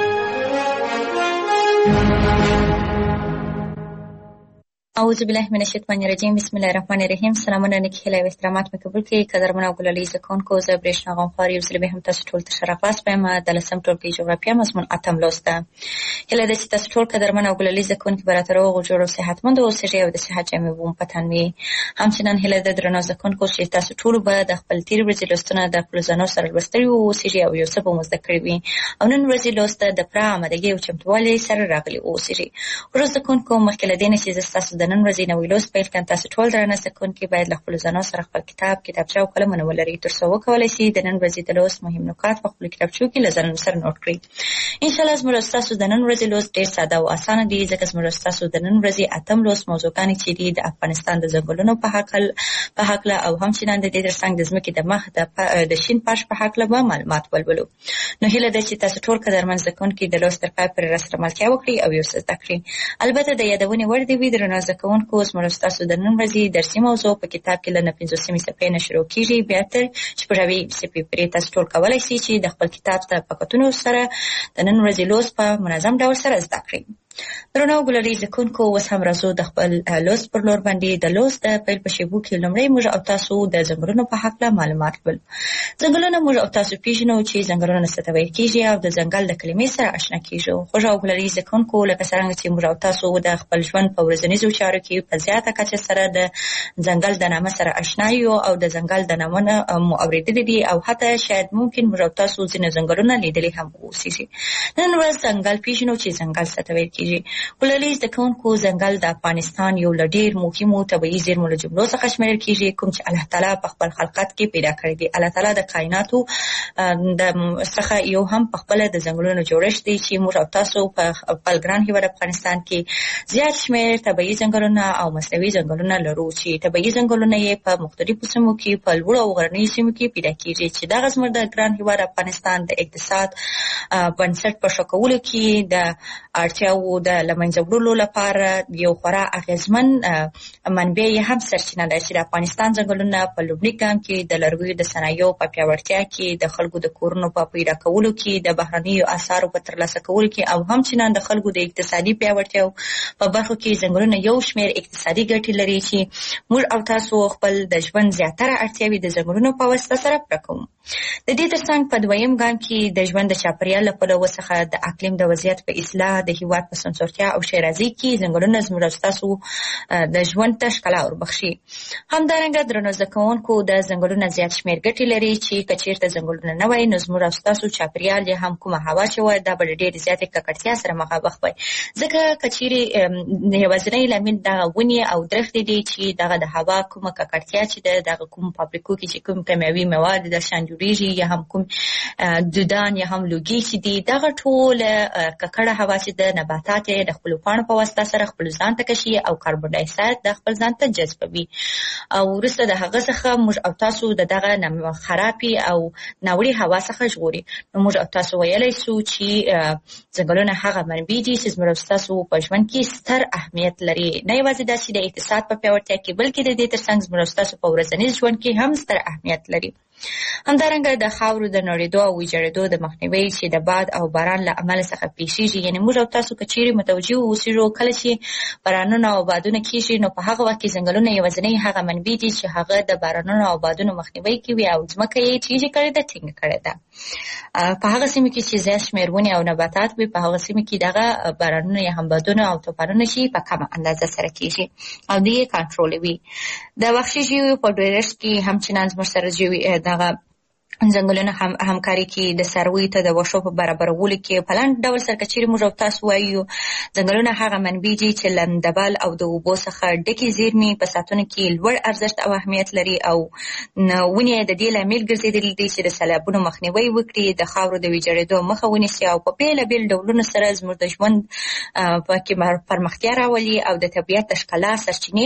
اعوذ بالله من الشیطان الرجیم. بسم الله الرحمن الرحیم. سلامونه نیک هیله او احترامات مې قبول کړئ. قدرمن او ګلالي زده کوونکو، زه برېښنا غمخوار یو ځل بیا هم تاسو ټول ته ښه راغلاست وایم. د لسم ټولګي جغرافیه مضمون اتم لوست ده. هیله ده چې تاسو ټول قدرمن او ګلالي زده کوونکي به راته روغ جوړ او صحتمند اوسئ او د صحت جامې به مو په تن وي. همچنان هیله ده درنو زده کوونکو چې تاسو ټول به د خپل تېرې ورځې لوستونه د خپلو ځانونو سره لوستلي واوسئ او یو څه به مو زده کړي وي او نن ورځې لوست د پوره آمادګۍ او چمتووالي سره راغلي اوسئ. ورو زده کوونکو، مخکې له دې نه چې زه ستاسو د نن ورځې نوی لوست پیل کړم، تاسو ټول درنه زده کوونکي باید له خپلو ځانونو سره خپل کتاب کتابچه او قلمونه ولرئ تر څو وکولی شئ د نن ورځې د لوست مهم نکات په خپلو کتابچو کې له ځانونو سره نوټ کړئ. انشاءالله زموږ ستاسو د نن ورځې لوست ډېر ساده او اسانه دی، ځکه زموږ ستاسو د نن ورځې اتم لوست موضوعګانې چې دي د افغانستان د ځنګلونو په هکله په هکله او همچنان د دې ترڅنګ د ځمکې د مخ د شین فرش په هکله به معلومات ولولو. نو هیله ده چې تاسو ټول قدرمن زده کوونکي د لوست تر پای پورې راسره ملتیا وکړئ او یو څه زده کړئ. البته د یادونې وړ دې وي درنو زده کوونکو، زموږ ستاسو د نن ورځې درسي موضوع په کتاب کې له پنځوسمې صفحې نه شروع کېږي بیا تر شپږویشتمې صفحې پورې. تاسو ټول کولی شئ چې د خپل کتاب ته په کتنو سره د نن ورځې لوست په منظم ډول سره زده کړئ. درنو ګلالي زده کوونکو، اوس هم راځو د خپل لوست پر لور باندې. د لوست د پیل په شیبو کې لومړی موږ او تاسو د ځنګلونو په هکله معلومات ولرو. ځنګلونه موږ او تاسو پیژنو چې ځنګلونه څه ته ویل کېږي او د ځنګل د کلمې سره اشنا کېږو. خوږ او ګلالي زده کوونکو، لکه څرنګه چې موږ او تاسو د خپل ژوند په ورځنیزو چارو کې په زیاته کچه سره د ځنګل د نامه سره اشنا یو او د ځنګل د نامونه مو اورېدلي دي او حتی شاید ممکن موږ او تاسو ځینې ځنګلونه لیدلي هم اوسېږي. نن ورځ ځنګل پیژنو چې ځنګل څه ته ویل کېږي. ګلالي زده کوونکو، ځنګل د افغانستان یو له ډېر مهمو طبیعي زیرمو له جملو څخه شمیرل کېږي، کوم چې الله تعالی په خپل خلقت کې پیدا کړی دی. الله تعالی د کائناتو د څخه یو هم په خپله د ځنګلونو جوړښت دی چې موږ او تاسو په خپل ګران هېواد افغانستان کې زیات شمېر طبیعي ځنګلونه او مصنوعي ځنګلونه لرو چې طبیعي ځنګلونه یې په مختلفو سیمو کې په لوړو او غرنیو سیمو کې پیدا کېږي چې دغه زموږ د ګران هېواد افغانستان د اقتصاد بنسټ په ښه کولو کې د اړتیاوو د له منځه وړلو لپاره یو خورا اغېزمن منبع یې هم سرچینه ده چې د افغانستان ځنګلونه په لومړي ګام کې د لرګیو د صنایعو په پیاوړتیا کې، د خلکو د کورونو په پیدا کولو کې، د بهرنیو اسعارو په ترلاسه کولو کې او همچنان د خلکو د اقتصادي پیاوړتیاو په برخو کې ځنګلونه یو شمېر اقتصادي ګټې لري چې موږ او تاسو خپل د ژوند زیاتره اړتیاوې د ځنګلونو په واسطه سره پوره کوو. د دې ترڅنګ په دویم ګام کې د ژوند د چاپېریال له پلوه څخه د اقلیم د وضعیت په اصلاح، د هېواد په سمسورتیا او شیرازي کې ځنګلونه زموږ تاسو د ژوند ته ښکلا وربخښي. همدارنګه درنو زده کوونکو د ځنګلونه زیات شمېر ګټې لري چې که چېرته ځنګلونه نه وای نو زموږ تاسو چاپیریال یا هم کومه هوا چې وای دا به ډېرې زیاتې ککړتیا سره مخامخ وای، ځکه که چیرې یوازینی لامل دغه ونې او درختې دي چې دغه د هوا کومه ککړتیا چې ده دغه کوم فابریکو کې چې کوم کیمیاوي مواد د شان جوړېږي یا هم کوم دودان یا هم لوګي چې دي دغه ټوله ککړه هوا چې د نباتات د خپلو پاڼو په واسطه سره خپل ځان ته کشي او کاربن ډای اکساید د خپل ځان ته جذبوي او وروسته د هغه څخه موږ او تاسو د دغه خرابې او ناوړې هوا څخه ژغوري. نو موږ او تاسو ویلی سو چې ځنګلونه هغه منابع دي چې زموږ تاسو په ژوند کې ستر اهمیت لري، نه یوازې دا چې د اقتصاد په پیاوړتیا کې بلکې د دې ترڅنګ زموږ تاسو په ورځني ژوند کې هم ستر اهمیت لري. همدارنګه د خاورو د نړېدو او ویجاړېدو د مخنیوي چې د باد او باران له امله څخه پیښیږي، یعنې موږ او تاسو که چیرې متوجه واوسو کله چې بارانونه او بادونه کیږي نو په هغه وخت کې ځنګلونه یوازینی هغه منبع دي چې هغه د بارانونو او بادونو مخنیوي کوي او ځمکه یې ټیټه کړې ده ټینګه کړې ده. په هغه سیمه کې چې زیات شمېر ونې او نباتات وي په هغه سیمه کې دغه بارانونه یا هم بادونه او طوفانونه چې په کمه اندازه سره کیږي او دوی یې کنټرولوي. د وحشي ژویو په ډېرښت کې همچنان زموږ سره ژوي دغه ځنګلونه هم همکاري کې د څارویو ته د واښو په برابرولو کې په لنډ ډول سره که چیرې موږ او تاسو وایو ځنګلونه هغه منبع دي چې له دبل او د اوبو څخه ډکې زیرمې په ساتنه کې لوړ ارزښت او اهمیت لري او ونې د دې لامل ګرځېدلي دي چې د سیلابونو مخنیوی وکړي، د خاورو د ویجاړېدو مخه ونیسي او په بېلابېل ډولونو سره زموږ د ژوند پکې پرمختیا راولي او د طبیعت د ښکلا سرچینې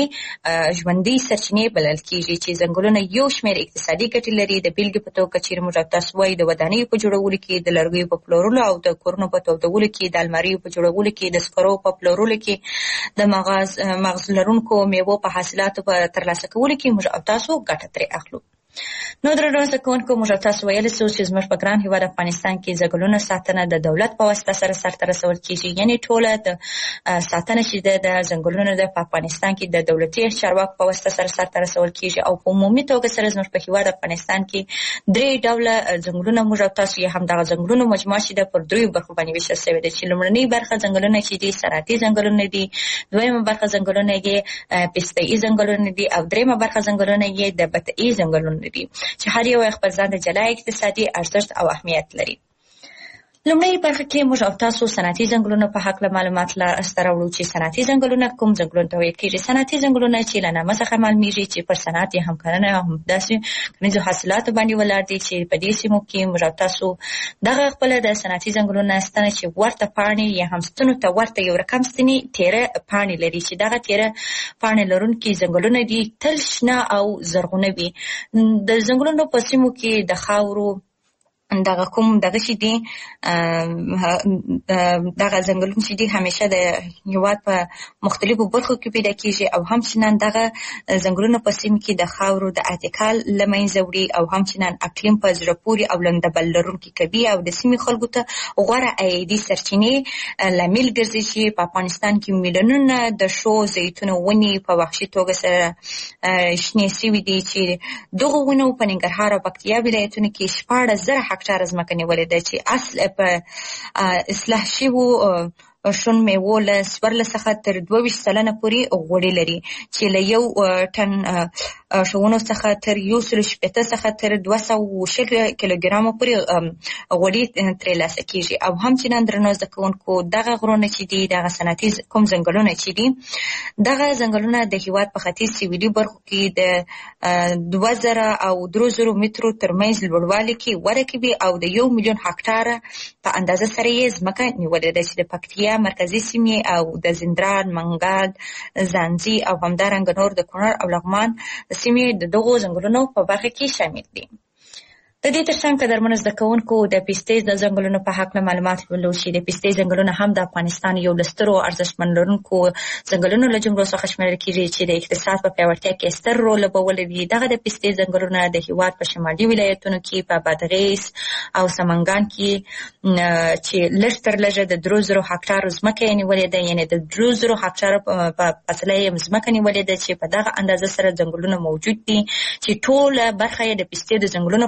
ژوندۍ سرچینې بلل کېږي چې ځنګلونه یو شمېر اقتصادي ګټې لري. د بېلګې په توګه چیرې موږ تاسو وایي د ودانیو په جوړولو کې، د لرګیو په پلورلو او د کورونو په تودولو کې، د الماریو په جوړولو کې، د سکرو په پلورلو کې، د مغز مغز لرونکو میوو په حاصلاتو په ترلاسه کولو کې موږ تاسو ګټه ترې اخلو. نو درنو زده کوونکو موږ تاسو ویلی سو چې زموږ په ګران هېواد افغانستان کې ځنګلونو ساتنه د دولت په واسطه سره سرته رسول کېږي، یعنې ټوله د ساتنه چې ده د ځنګلونو ده په افغانستان کې د دولتي چارواکو په واسطه سره سرته رسول کېږي او په عمومي توګه سره زموږ په هېواد افغانستان کې درې ډوله ځنګلونه موږ او تاسو یې هم دغه ځنګلونو مجموعه چې ده پر دریو برخو باندې ویشل سوې ده چې لومړنۍ برخه ځنګلونه چې دي صنعتي ځنګلونه دي، دویمه برخه ځنګلونه یې پسته‌ایي ځنګلونه دي او دریمه برخه ځنګلونه یې د بطعي ځنګلونه دي چې هر یو خپل ځان ته جلا اقتصادي ارزښت او اهمیت لري. لومړی برخه کې موږ او تاسو صنعتي ځنګلونو په هکله معلومات لاسته راوړو چې صنعتي ځنګلونه کوم ځنګلونو ته ویل کېږي. صنعتي ځنګلونه چې له نامه څخه معلومیږي چې پر صنعت یې هم کرنه او همداسې کرنیزو حاصلاتو باندې ولاړ دي چې په دې سیمو کې موږ او تاسو دغه خپله د صنعتي ځنګلونه ستنه چې ورته پاڼې یا هم ستنو ته ورته یو رقم ستنې تیره پاڼې لري چې دغه تیره پاڼې لرونکي ځنګلونه دي تل شنه او زرغونه وي. د ځنګلونو په سیمو کې د خاورو دغه کوم دغه چې دي دغه ځنګلونه چې دي همیشه د هېواد په مختلفو برخو کې پیدا کېږي او همچنان دغه ځنګلونه په سیمه کې د خاورو د اتکال له منځه وړي او همچنان اقلیم په زړه پورې او لندبل لرونکي کوي او د سیمې خلکو ته غوره عایدي سرچینې لامل ګرځي چې په افغانستان کې میلیونونه د شو زیتونو ونې په وحشي توګه سره شنې سوي دي چې دغه ونو په ننګرهار او پکتیا ولایتونو کې شپاړس زره هکټاره ځمکه نیولې ده چې اصل په اصلاح شویو شون میوو له څوارلس څخه تر دوه ویشت سلنه پورې غوړي لري چې له یو ټن شونو څخه تر یو سل شپېته څخه تر دوه سوه شل کیلوګرامو پورې غوړي ترلاسه کېږي او همچنان درنو زده کوونکو دغه غرونه چې دي دغه صنعتي کوم ځنګلونه چې دي دغه ځنګلونه د هېواد په ختیځ سویلي برخو کې د دوه زره او درې زره مترو ترمنځ لوړوالي کې وده کوي او د یو میلیون هکټاره په اندازه سره یې ځمکه نیولې ده چې د پکتیا مرکزي سیمې او د زندران، منګل، زانځي او همدارنګه نور د کونړ او لغمان سیمې د دغو ځنګلونو په برخه کې شامل دي. د دې ترڅنګ قدرمنو زده کوونکو د پستې د ځنګلونو په هکله معلومات لولو چې د پستې ځنګلونه هم د افغانستان یو له سترو ارزښتمن لرونکو ځنګلونو له جملو څخه شمیرل کېږي چې د اقتصاد په پیاوړتیا کې ستر رول لوبولی وي. دغه د پستې ځنګلونه د هېواد په شمالي ولایتونو کې په بادغیس او سمنګان کې چې لږ تر لږه د درې زرو هکټارو ځمکه یې نیولې ده، یعنې د درې زرو هکټارو په فاصله یې ځمکه نیولې ده چې په دغه اندازه سره ځنګلونه موجود دي چې ټوله برخه یې د پستې د ځنګلونو په نامه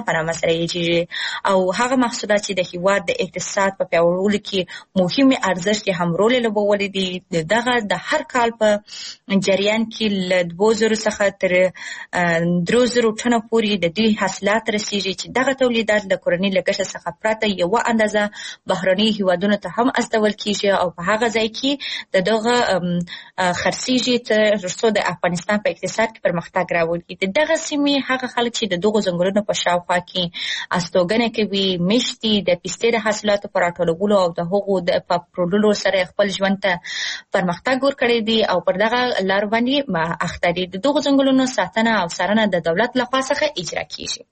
سره یې او هغه محصولات چې د هیواد د اقتصاد په پیاوړولو کې مهمه ارزښت هم رول لوبولی دي دغه د هر کال په جریان کې له دوه زره څخه تر درې زره ټنه پورې د دې حاصلات رسیږي چې دغه تولیدات د کورنۍ لګښت څخه پرته یو اندازه بهرني هیوادونو ته هم استول کیږي او په هغه ځای کې د دغه خرڅیږي تر څو د افغانستان په اقتصاد کې پرمختګ راوړي. د دغه سیمې هغه خلک چې د دغو ځنګلونو په شاوخوا کې استوګنه کوي میشتي د پستې د حاصلاتو پر راټولولو او د هغو د پلورلو سره خپل ژوند ته پرمختګ ورکړی دی او پر دغه لار باندې اخته دي. د دغو ځنګلونو ساتنه او څارنه د دولت لخوا څخه اجرا کیږي.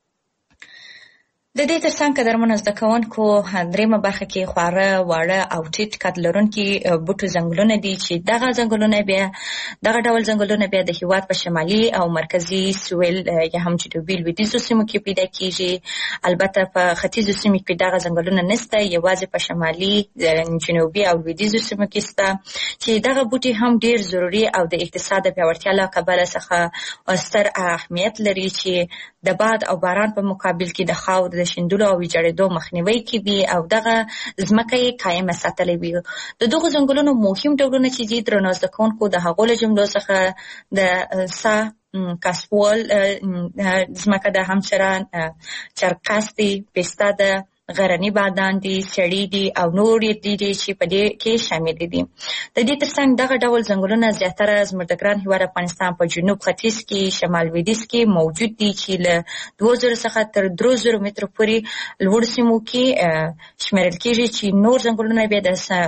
د دې ترڅنګ قدرمنو زده کوونکو درېمه برخه کې خواړه واړه او ټیټ قد لرونکي بوټو ځنګلونه دي چې دغه ځنګلونه بیا دغه ډول ځنګلونه بیا د هیواد په شمالي او مرکزي سویل یا هم جنوبي لویدیځو سیمو کې پیدا کیږي. البته په ختیځو سیمو کې دغه ځنګلونه نشته، یوازې په شمالي جنوبي او لویدیځو سیمو کې شته چې دغه بوټي هم ډیر ضروري او د اقتصاد د پیاوړتیا له کبله څخه ستر اهمیت لري چې د باد او باران په مقابل کې د خاورو د شیندلو او ویجاړېدو مخنیوي کوي او دغه ځمکه یې قایمه ساتلې وي. د دغو ځنګلونو مهم ډولونه چې دي درنو زده کوونکو د هغو له جملو څخه د سا کاسپول ځمکه د همچران چرقاس دی، پسته ده، غرنی بادان دي، سړي دي او نور دي چې په دې کې شامل دي. د دې ترڅنګ دغه ډول ځنګلونه زیاتره زموږ د ګران هیواد افغانستان په جنوب ختیځ کې، شمال لویدیځ کې موجود دي چې له دوه زره څخه تر درې زره مترو پورې لوړ سیمو کې شمیرل کېږي چې نور ځنګلونه بیا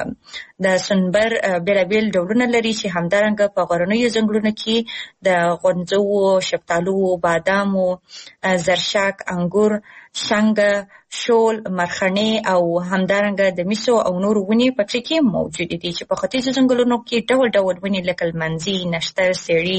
د د سنبر بیلابیل ډولونه لري چې همدارنګه په غرنیو ځنګلونو کې د غونځو، شفتالو، بادامو، زرشک، انګور، شنګه، شول، مرخنې او همدارنګه د میسو او نور ونې پکې کې موجود دي چې په ختیځو ځنګلونو کې ډول ډول ونې لکه لمنځي، نشتر،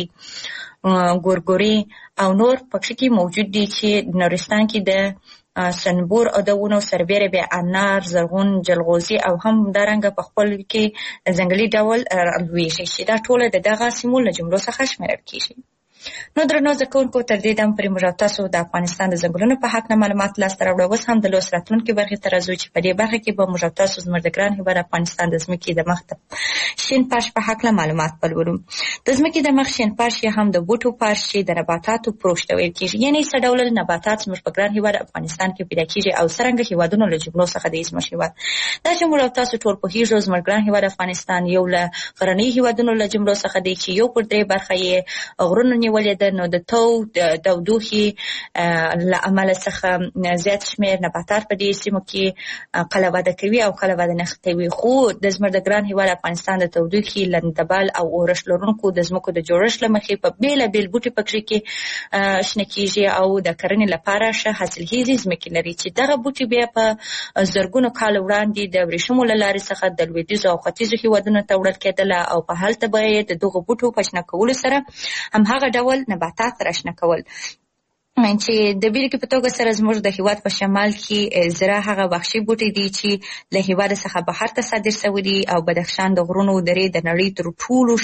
سیړي، ګورګوري او نور پکې کې موجود دي چې نورستان کې د سنبور او د ونو سربېره بیا انار، زرغون، جلغوزي او همدارنګه په خپل کې ځنګلي ډول لویږي چې دا ټول د دغه سیمو له جملو څخه شمیرل کیږي. نو درنو زده کوونکو تر دې دم پرې موږ تاسو د افغانستان د ځنګلونو په هکله معلومات لاسته راوړو. اوس هم د لوست راتلونکي برخې ته راځو چې په دې برخه کې به موږ تاسو زموږ د ګران هیواد افغانستان د ځمکې د مخ د شین فرش په هکله معلومات ولولو. د ځمکې د مخ شین فرش یا هم د بوټو فرش چې د نباتاتو پروش ته ویل کېږي، یعنې څه ډول نباتات زموږ په ګران هیواد افغانستان کې پیدا کېږي او څرنګه هیوادونو له جملو څخه دی زموږ هیواد. دا چې موږ تاسو ټول پوهېږو زموږ ګران هیواد افغانستان یو له غرني هیوادونو له جملو څخه دی چې یو پر درې برخه یې غرونو نیولې ده. نو د تو د تودوخې له امله څخه زیات شمېر نباتات په دې سیمو کې کله وده کوي او کله وده نه کوي. خو د زموږ د ګران هیواد افغانستان د تودوخې، لندبل او اورښت لرونکو د ځمکو د جوړښت له مخې په بېلابېل بوټي پکې کې شنه کېږي او د کرنې لپاره ښه حاصلخیزې ځمکې لري چې دغه بوټي بیا په زرګونو کال وړاندې د ورېښمو له لارې څخه د لویدیځو او ختیځو هیوادونو ته وړل کېدله او په هلته به یې د دغو بوټو په شنه کولو سره همهغه ډول نباتات راشنه کول چې د بیلګې په توګه سره زموږ د هیواد په شمال کې زرا هغه وحشي بوټي دي چې له هیواد څخه بهر ته صادر شوي دي او بدخشان د غرونو درې د نړۍ تر ټولو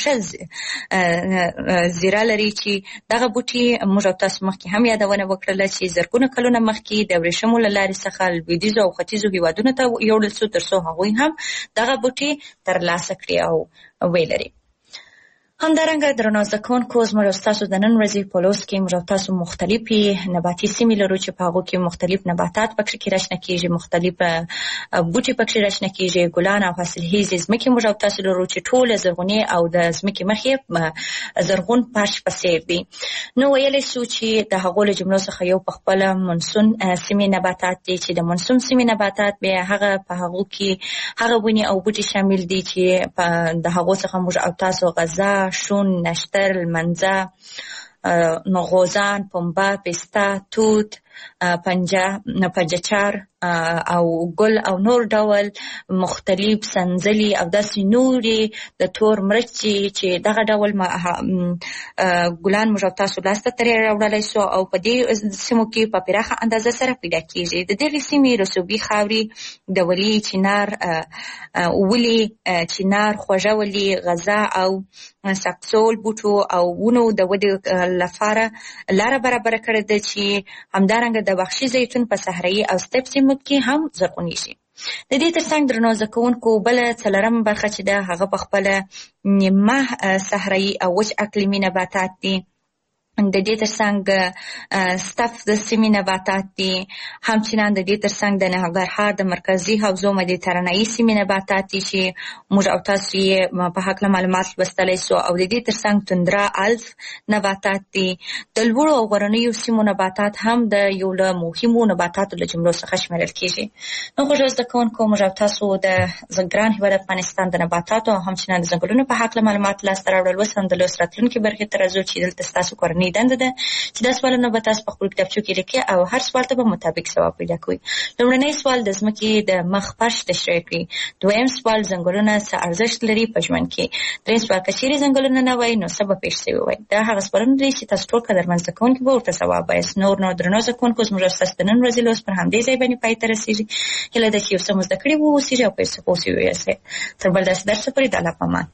ښه زرا لري چې دغه بوټي موږ تاسو مخکې هم یادونه وکړله چې زرګونه کلونه مخکې د ورېښمو له لارې څخه لویدیځو او ختیځو هیوادونو ته یوړل شو تر څو هغوی هم دغه بوټي ترلاسه کړي او ویلري. همدارنګه درنو زده کوونکو زموږ ستاسو د نن ورځې په لوست کې موږ تاسو مختلفې نباتي سیمې لرو چې په هغو کې مختلف نباتات پکې کې راشنه کېږي، مختلف بوټي پکې راشنه کېږي، ګلان او حاصلخیزې ځمکې موږ تاسو لرو چې ټوله زرغونې او د ځمکې مخې زرغون فرش په څېر دي. نو ویلی شو چې د هغو له جملو څخه یو په خپله منسون سیمې نباتات دي چې د منسون سیمې نباتات بیا هغه په هغو کې هغه ونې او بوټي شامل دي چې د هغو څخه موږ او تاسو غذا، شون، نشتر، لمنځه، نغوزان، پنبه، پسته، توت، پنجه پنجچار او ګل او نور ډول مختلف سنځلي او داسې نورې د تور مرچ چې دغه ډول ګلان موږ تاسو لاسته ترې راوړلی شو او په دې سیمو کې په پراخه اندازه سره پیدا کېږي. د دغې سیمې رسوبي خاورې د ولي، چنار، ولي، چنار، خوږه ولي، غزه او ساقسول بوټو او ونو د ودې لپاره لاره برابر کړې ده چې همدارنګه د بخشي زیتون په صحرایي او ستپ سیمو کې هم زرغونې شي. د دې ترڅنګ درنو زده کوونکو بله څلورمه برخه چې ده هغه په خپله نیمه صحرایي او وچ اقلیمي نباتات دي. د دې ترڅنګ ستف د سیمې نباتات دي، همچنان د دې ترڅنګ د ننګرهار د مرکزي حوزو مدیترانه‌ایي سیمې نباتات دي چې موږ او تاسو یې په هکله معلومات لوستلی سو، او د دې ترڅنګ توندرا الف نباتات دي. د لوړو او غرنیو سیمو نباتات هم د یو له مهمو نباتاتو له جملو څخه شمیرل کیږي. نو خوږو زده کوونکو، موږ او تاسو د ګران هېواد افغانستان د نباتاتو او همچنان د ځنګلونو په هکله معلومات لاسته راوړل. اوس هم د لوست راتلونکي برخې ته راځو چې دلته ستاسو کورنۍ دنده ده چې دا سوالونه به تاسو په خپل کتابچو کې لیکئ او هر سوال ته به مطابق ځواب پیدا کوئ. لومړنی سوال د ځمکې د مخ فرش تشریح کړي. دویم سوال ځنګلونه څه ارزښت لري په ژوند کې. دریم سوال که چیرې ځنګلونه نه وای نو څه به پیښ شوي وای. دا هغه سوالونه دي چې تاسو ټول قدرمن زده کوونکي به ورته ځواب وایاست. نور نو درنو زده کوونکو، زموږ ستاسو د نن ورځې لوست پر همدې ځای باندې پای ته رسېږي. هیله ده چې یو څه مو زده کړي واوسېږي او په یو څه پوه شوي یاست. تر بل داسې درسه پورې د الله په امان.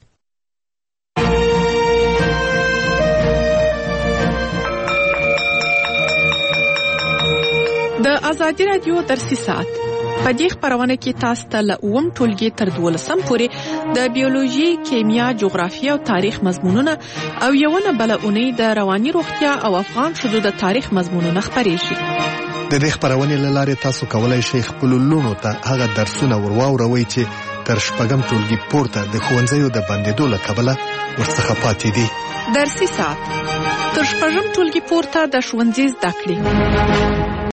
د ازادي رادیو درسي ساعت په دې خپرونه کې تاسو ته له اووم ټولګي تر دولسم پورې د بیولوژي، کیمیا، جغرافیه او تاریخ مضمونونه او یوونه بله اونۍ د رواني روغتیا او افغان ښځو د تاریخ مضمونونه خپریږي. د دې خپرونې له لارې تاسو کولای شئ خپلو لوڼو ته هغه درسونه ورواوروئ چې تر شپږم ټولګي پورته د ښوونځیو د بندېدو له کبله ورڅخه پاتې دي. درسي ساعت تر شپږم ټولګي پورته د ښوونځي زده کړې.